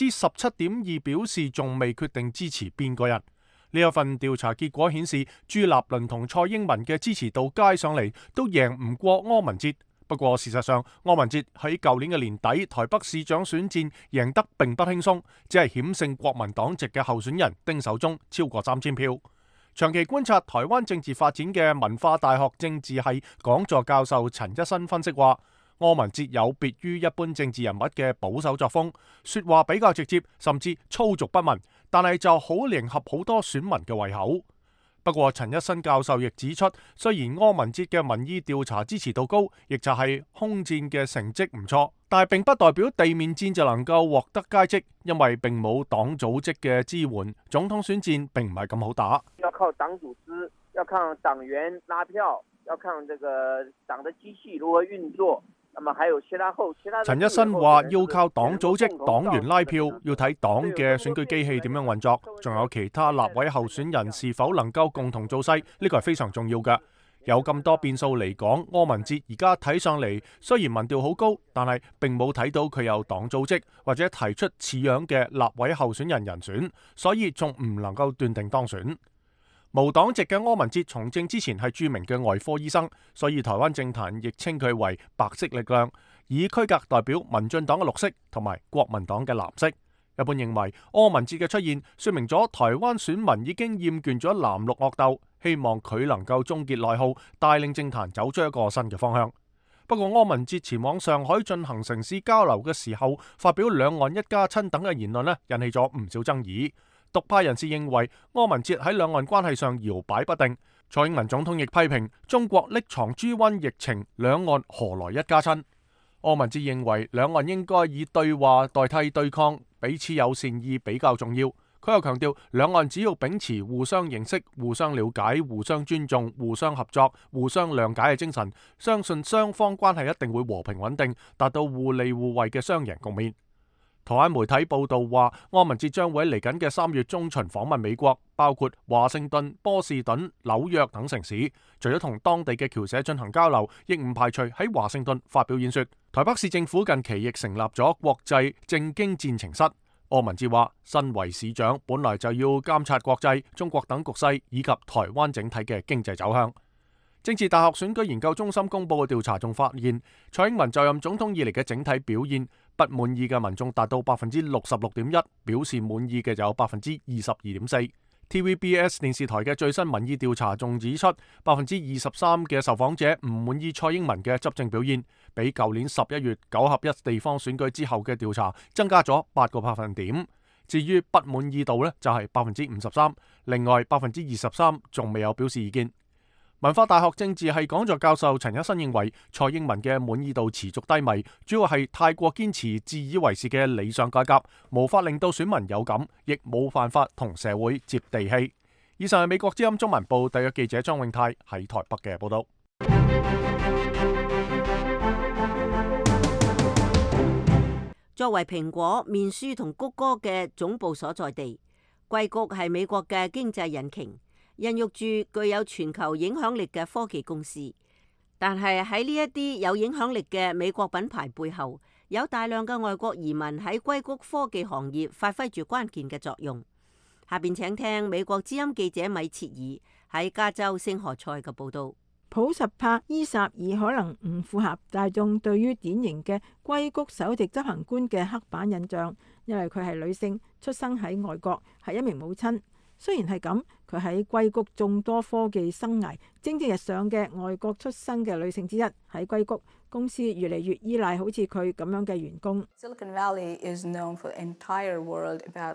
17.2%表示仲未決定支持邊個人。呢一份調查結果顯示，朱立倫同蔡英文嘅支持度加上嚟都贏唔過柯文哲。不過事實上，柯文哲喺舊年嘅年底台北市長選戰贏得並不輕鬆，只係險勝國民黨籍嘅候選人丁守中超過3000票。長期觀察台灣政治發展嘅文化大學政治系講座教授陳一新分析話，柯文哲有別於一般政治人物嘅保守作風，說話比較直接，甚至粗俗不文，但係就好迎合好多選民嘅胃口。不過陳一新教授亦指出，雖然柯文哲嘅民意調查支持度高，亦就係空戰嘅成績唔錯，但係並不代表地面戰就能夠獲得佳績，因為並冇黨組織嘅支援，總統選戰並唔係咁好打。 要靠黨組織，要靠黨員拉票，要看這個黨的機器如何運作。 陳一新話要靠黨組織、黨員拉票，要睇黨嘅選舉機器點樣運作，仲有其他立委候選人是否能夠共同造勢，呢個係非常重要嘅。有咁多變數嚟講，柯文哲而家睇上嚟雖然民調好高，但係並冇睇到佢有黨組織或者提出似樣嘅立委候選人人選，所以仲唔能夠斷定當選。無黨籍嘅柯文哲從政之前係著名嘅外科醫生，所以台灣政壇亦稱佢為白色力量，以區隔代表民進黨嘅綠色同埋國民黨嘅藍色。一般認為柯文哲嘅出現說明咗台灣選民已經厭倦咗藍綠惡鬥，希望佢能夠終結內耗，帶領政壇走出一個新嘅方向。不過柯文哲前往上海進行城市交流嘅時候，發表兩岸一家親等嘅言論引起咗唔少爭議。 獨派人士認為柯文哲喺兩岸關係上搖擺不定。蔡英文總統亦批評中國匿藏豬瘟疫情，兩岸何來一家親？柯文哲認為兩岸應該以對話代替對抗，彼此友善意比較重要。佢又強調，兩岸只要秉持互相認識、互相了解、互相尊重、互相合作、互相諒解嘅精神，相信雙方關係一定會和平穩定，達到互利互惠嘅雙贏局面。台灣媒體報道話，柯文哲將會喺嚟緊嘅3月中旬訪問美國，包括華盛頓、波士頓、紐約等城市。除咗同當地嘅僑社進行交流，亦唔排除喺華盛頓發表演說。台北市政府近期亦成立咗國際政經戰情室。柯文哲話，身為市長，本來就要監察國際、中國等局勢以及台灣整體嘅經濟走向。政治大學選舉研究中心公佈嘅調查仲發現，蔡英文就任總統以嚟嘅整體表現，不滿意嘅民眾達到66.1%，表示滿意嘅就有22.4%。TVBS 電視台嘅最新民意調查仲指出，23%嘅受訪者唔滿意蔡英文嘅執政表現，比舊年11月9合1地方選舉之後嘅調查增加咗8個百分點。至於不滿意度呢，就係53%，另外23%仲未有表示意見。文化大學政治系講座教授陳一新認為，蔡英文嘅滿意度持續低迷，主要係太過堅持自以為是嘅理想改革，無法令到選民有感，亦冇辦法同社會接地氣。以上係美國之音中文部特約記者莊永泰喺台北嘅報道。 作為蘋果、面書同谷歌嘅總部所在地，硅谷係美國嘅經濟引擎，孕育住具有全球影響力嘅科技公司。但係喺呢一啲有影響力嘅美國品牌背後，有大量嘅外國移民喺硅谷科技行業發揮住關鍵嘅作用。下邊請聽美國之音記者米切爾喺加州聖何塞嘅報道。 普什帕伊薩爾可能唔符合大眾對於典型嘅硅谷首席執行官嘅刻板印象，因為佢係女性，出生喺外國，係一名母親。雖然係咁，佢喺硅谷眾多科技生涯蒸蒸日上嘅外國出生嘅女性之一。喺硅谷，公司越嚟越依賴好似佢咁樣嘅員工。 Silicon Valley is known for the entire world about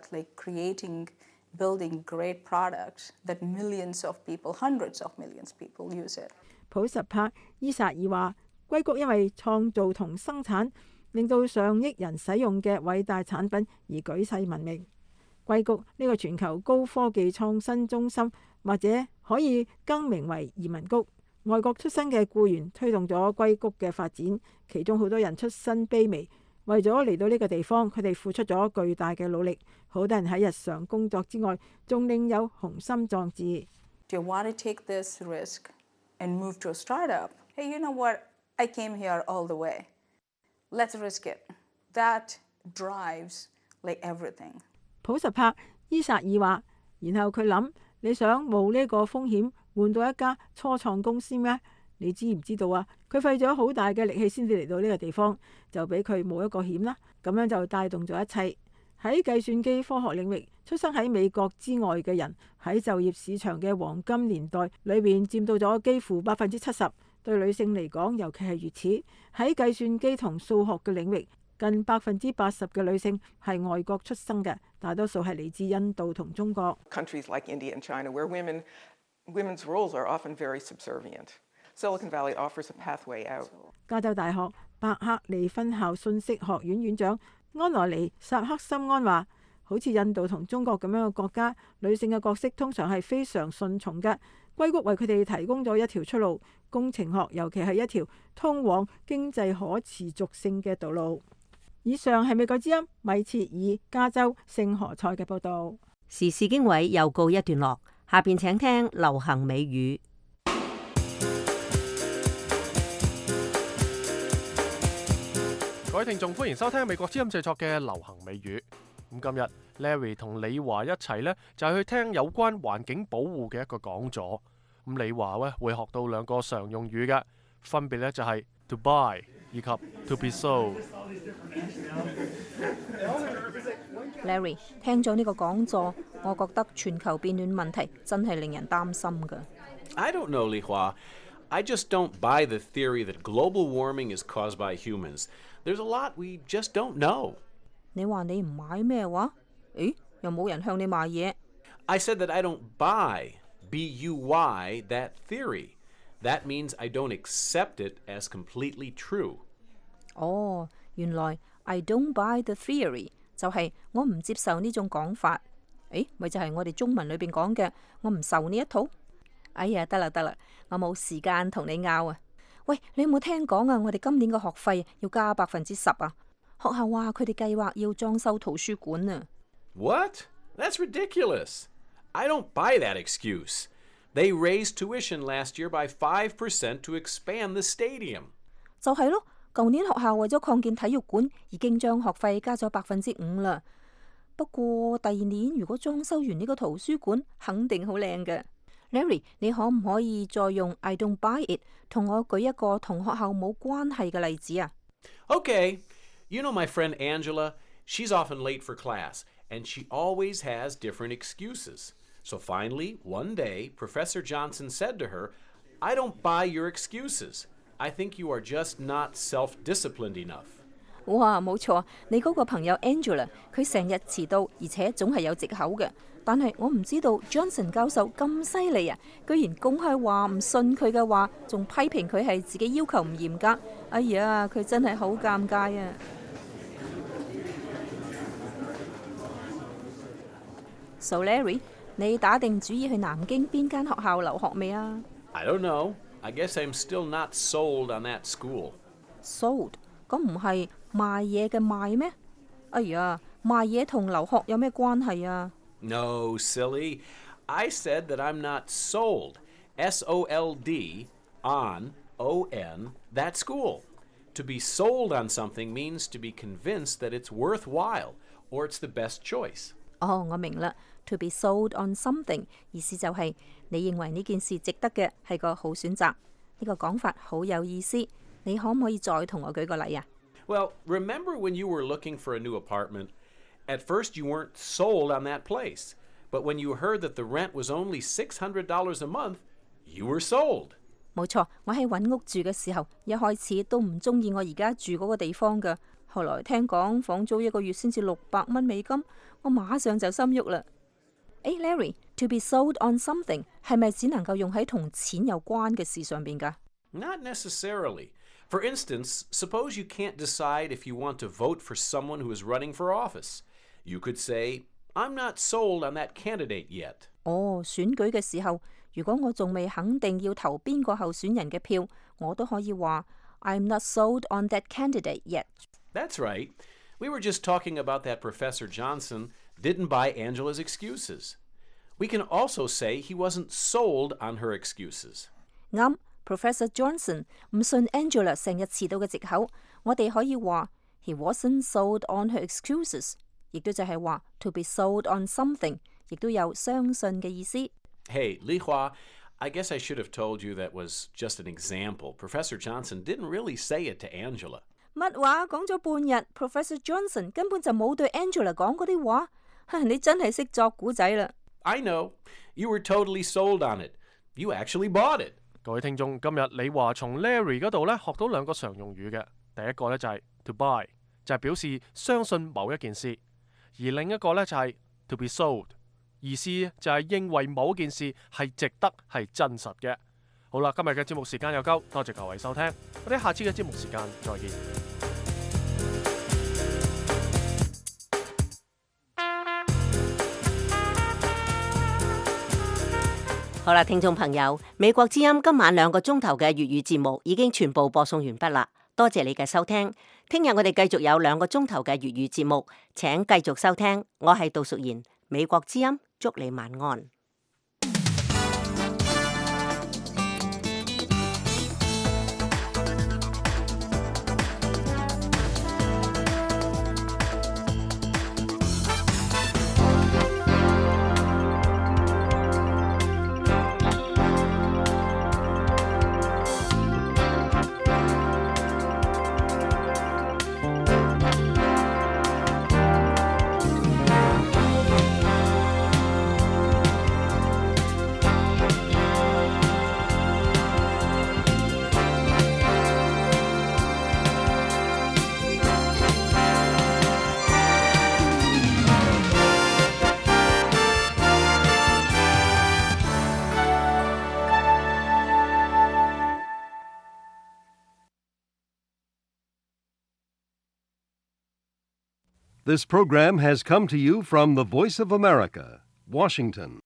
building great products that millions of people, hundreds of millions of people use it. 普什帕伊薩爾話，硅谷因為創造同生產令到上億人使用嘅偉大產品而舉世聞名。硅谷呢個全球高科技創新中心，或者可以更名為移民谷。外國出身嘅僱員推動咗硅谷嘅發展，其中好多人出身卑微，為咗嚟到呢個地方，佢哋付出咗巨大嘅努力。好多人喺日常工作之外，仲另有雄心壯志。 Do you want to take this risk and move to a startup? Hey, you know what? I came here all the way. Let's risk it. That drives like everything. 普什帕伊薩爾話，然後佢諗，你想冒呢個風險換到一家初創公司咩？你知唔知道啊？佢費咗好大嘅力氣先至嚟到呢個地方，就俾佢冒一個險啦。咁樣就帶動咗一切。喺計算機科學領域出生喺美國之外嘅人，喺就業市場嘅黃金年代裏邊佔到咗幾乎70%。對女性嚟講，尤其係如此。喺計算機同數學嘅領域，近80%嘅女性係外國出生嘅，大多數係嚟自印度同中國。 Countries like India and China, where women's roles are often very subservient. Silicon Valley offers a pathway out. 加州大學伯克利分校信息學院院長安羅尼薩克森安話，好似印度同中國咁樣嘅國家，女性嘅角色通常係非常順從嘅。硅谷為佢哋提供咗一條出路，工程學尤其係一條通往經濟可持續性嘅道路。以上係美國之音米切爾加州聖何塞嘅報道。 時事經緯又告一段落，下邊請聽流行美語。 各位聽眾，歡迎收聽美國之音製作嘅流行美語。咁今日 Larry 同李華一齊呢，就係去聽有關環境保護嘅一個講座。咁李華呢會學到2個常用語嘅，分別呢就係 to buy 以及 to be sold。 Larry 聽咗呢個講座，我覺得全球變暖問題真係令人擔心㗎。 I don't know, Li Hua. I just don't buy the theory that global warming is caused by humans. There's a lot we just don't know. 你話你唔買咩話？誒， 又冇人向你賣嘢。 I said that I don't buy, B-U-Y, that theory. That means I don't accept it as completely true. 哦，原來 I don't buy the theory 就係我唔接受呢種講法。誒，咪就係我哋中文裏邊講嘅，我唔受呢一套。哎呀，得啦，我冇時間同你拗啊！喂，你有冇聽講啊？我哋今年嘅學費要加10%啊！學校話佢哋計劃要裝修圖書館啊。 What? That's ridiculous. I don't buy that excuse. They raised tuition last year by 5% to expand the stadium. 就係咯，舊年學校為咗擴建體育館，已經將學費加咗5%啦。不過第二年如果裝修完呢個圖書館，肯定好靚嘅。Larry， 你可唔可以再用 I don't buy it 同我舉一個同學校冇關係嘅例子啊？ Okay. You know my friend Angela? She's often late for class, and she always has different excuses. So finally, one day, Professor Johnson said to her, I don't buy your excuses. I think you are just not self-disciplined enough. 哇，冇錯，你嗰個朋友 Angela， 佢成日遲到，而且總係有藉口嘅。但係我唔知道 Johnson 教授咁犀利啊，居然公開話唔信佢嘅話，仲批評佢係自己要求唔嚴格。哎呀，佢真係好尷尬啊！So Larry， 你打定主意去南京邊間學校留學未啊？ I don't know. I guess I'm still not sold on that school. Sold？ 咁唔係賣嘢嘅賣咩？哎呀，賣嘢同留學有咩關係啊？ No, silly. I said that I'm not sold. S-O-L-D on O-N, that school. To be sold on something means to be convinced that it's worthwhile or it's the best choice. 哦，我明啦。To be sold on something 意思就係你認為呢件事值得嘅係個好選擇。呢個講法好有意思。你可唔可以再同我舉個例啊？ Well, remember when you were looking for a new apartment? At first you weren't sold on that place. But when you heard that the rent was only $600 a month, you were sold. 冇錯，我喺揾屋住嘅時候，一開始都唔中意我而家住嗰個地方㗎。後來聽講房租一個月先至600蚊美金，我馬上就心喐啦。誒 Larry，to be sold on something 係咪只能夠用喺同錢有關嘅事上邊㗎？ Not necessarily. For instance, suppose you can't decide if you want to vote for someone who is running for office. You could say, I'm not sold on that candidate yet. 哦，選舉嘅時候，如果我仲未肯定要投邊個候選人嘅票，我都可以話 I'm not sold on that candidate yet. That's right. We were just talking about that Professor Johnson didn't buy Angela's excuses. We can also say he wasn't sold on her excuses. 啱 ，Professor Johnson 唔信 Angela 成日遲到嘅藉口，我哋可以話 he wasn't sold on her excuses， 亦都就係話 to be sold on something， 亦都有相信嘅意思。 Hey, Li Hua, I guess I should have told you that was just an example. Professor Johnson didn't really say it to Angela. 乜話？講咗半日 ，Professor Johnson 根本就冇對 Angela 講嗰啲話。你真係識作古仔啦！ I know. You were totally sold on it. You actually bought it. 各位聽眾，今日李華從 Larry 嗰度咧學到兩個常用語嘅。第一個咧就係 to buy， 就係表示相信某一件事；而另一個咧就係 to be sold， 意思就係認為某件事係值得係真實嘅。好啦，今日嘅節目時間又夠，多謝各位收聽，我哋下次嘅節目時間再見。 好啦，聽眾朋友，美國之音今晚2個鐘頭嘅粵語節目已經全部播送完畢啦，多謝你嘅收聽。聽日我哋繼續有2個鐘頭嘅粵語節目，請繼續收聽。我係杜淑賢，美國之音，祝你晚安。 This program has come to you from the Voice of America, Washington.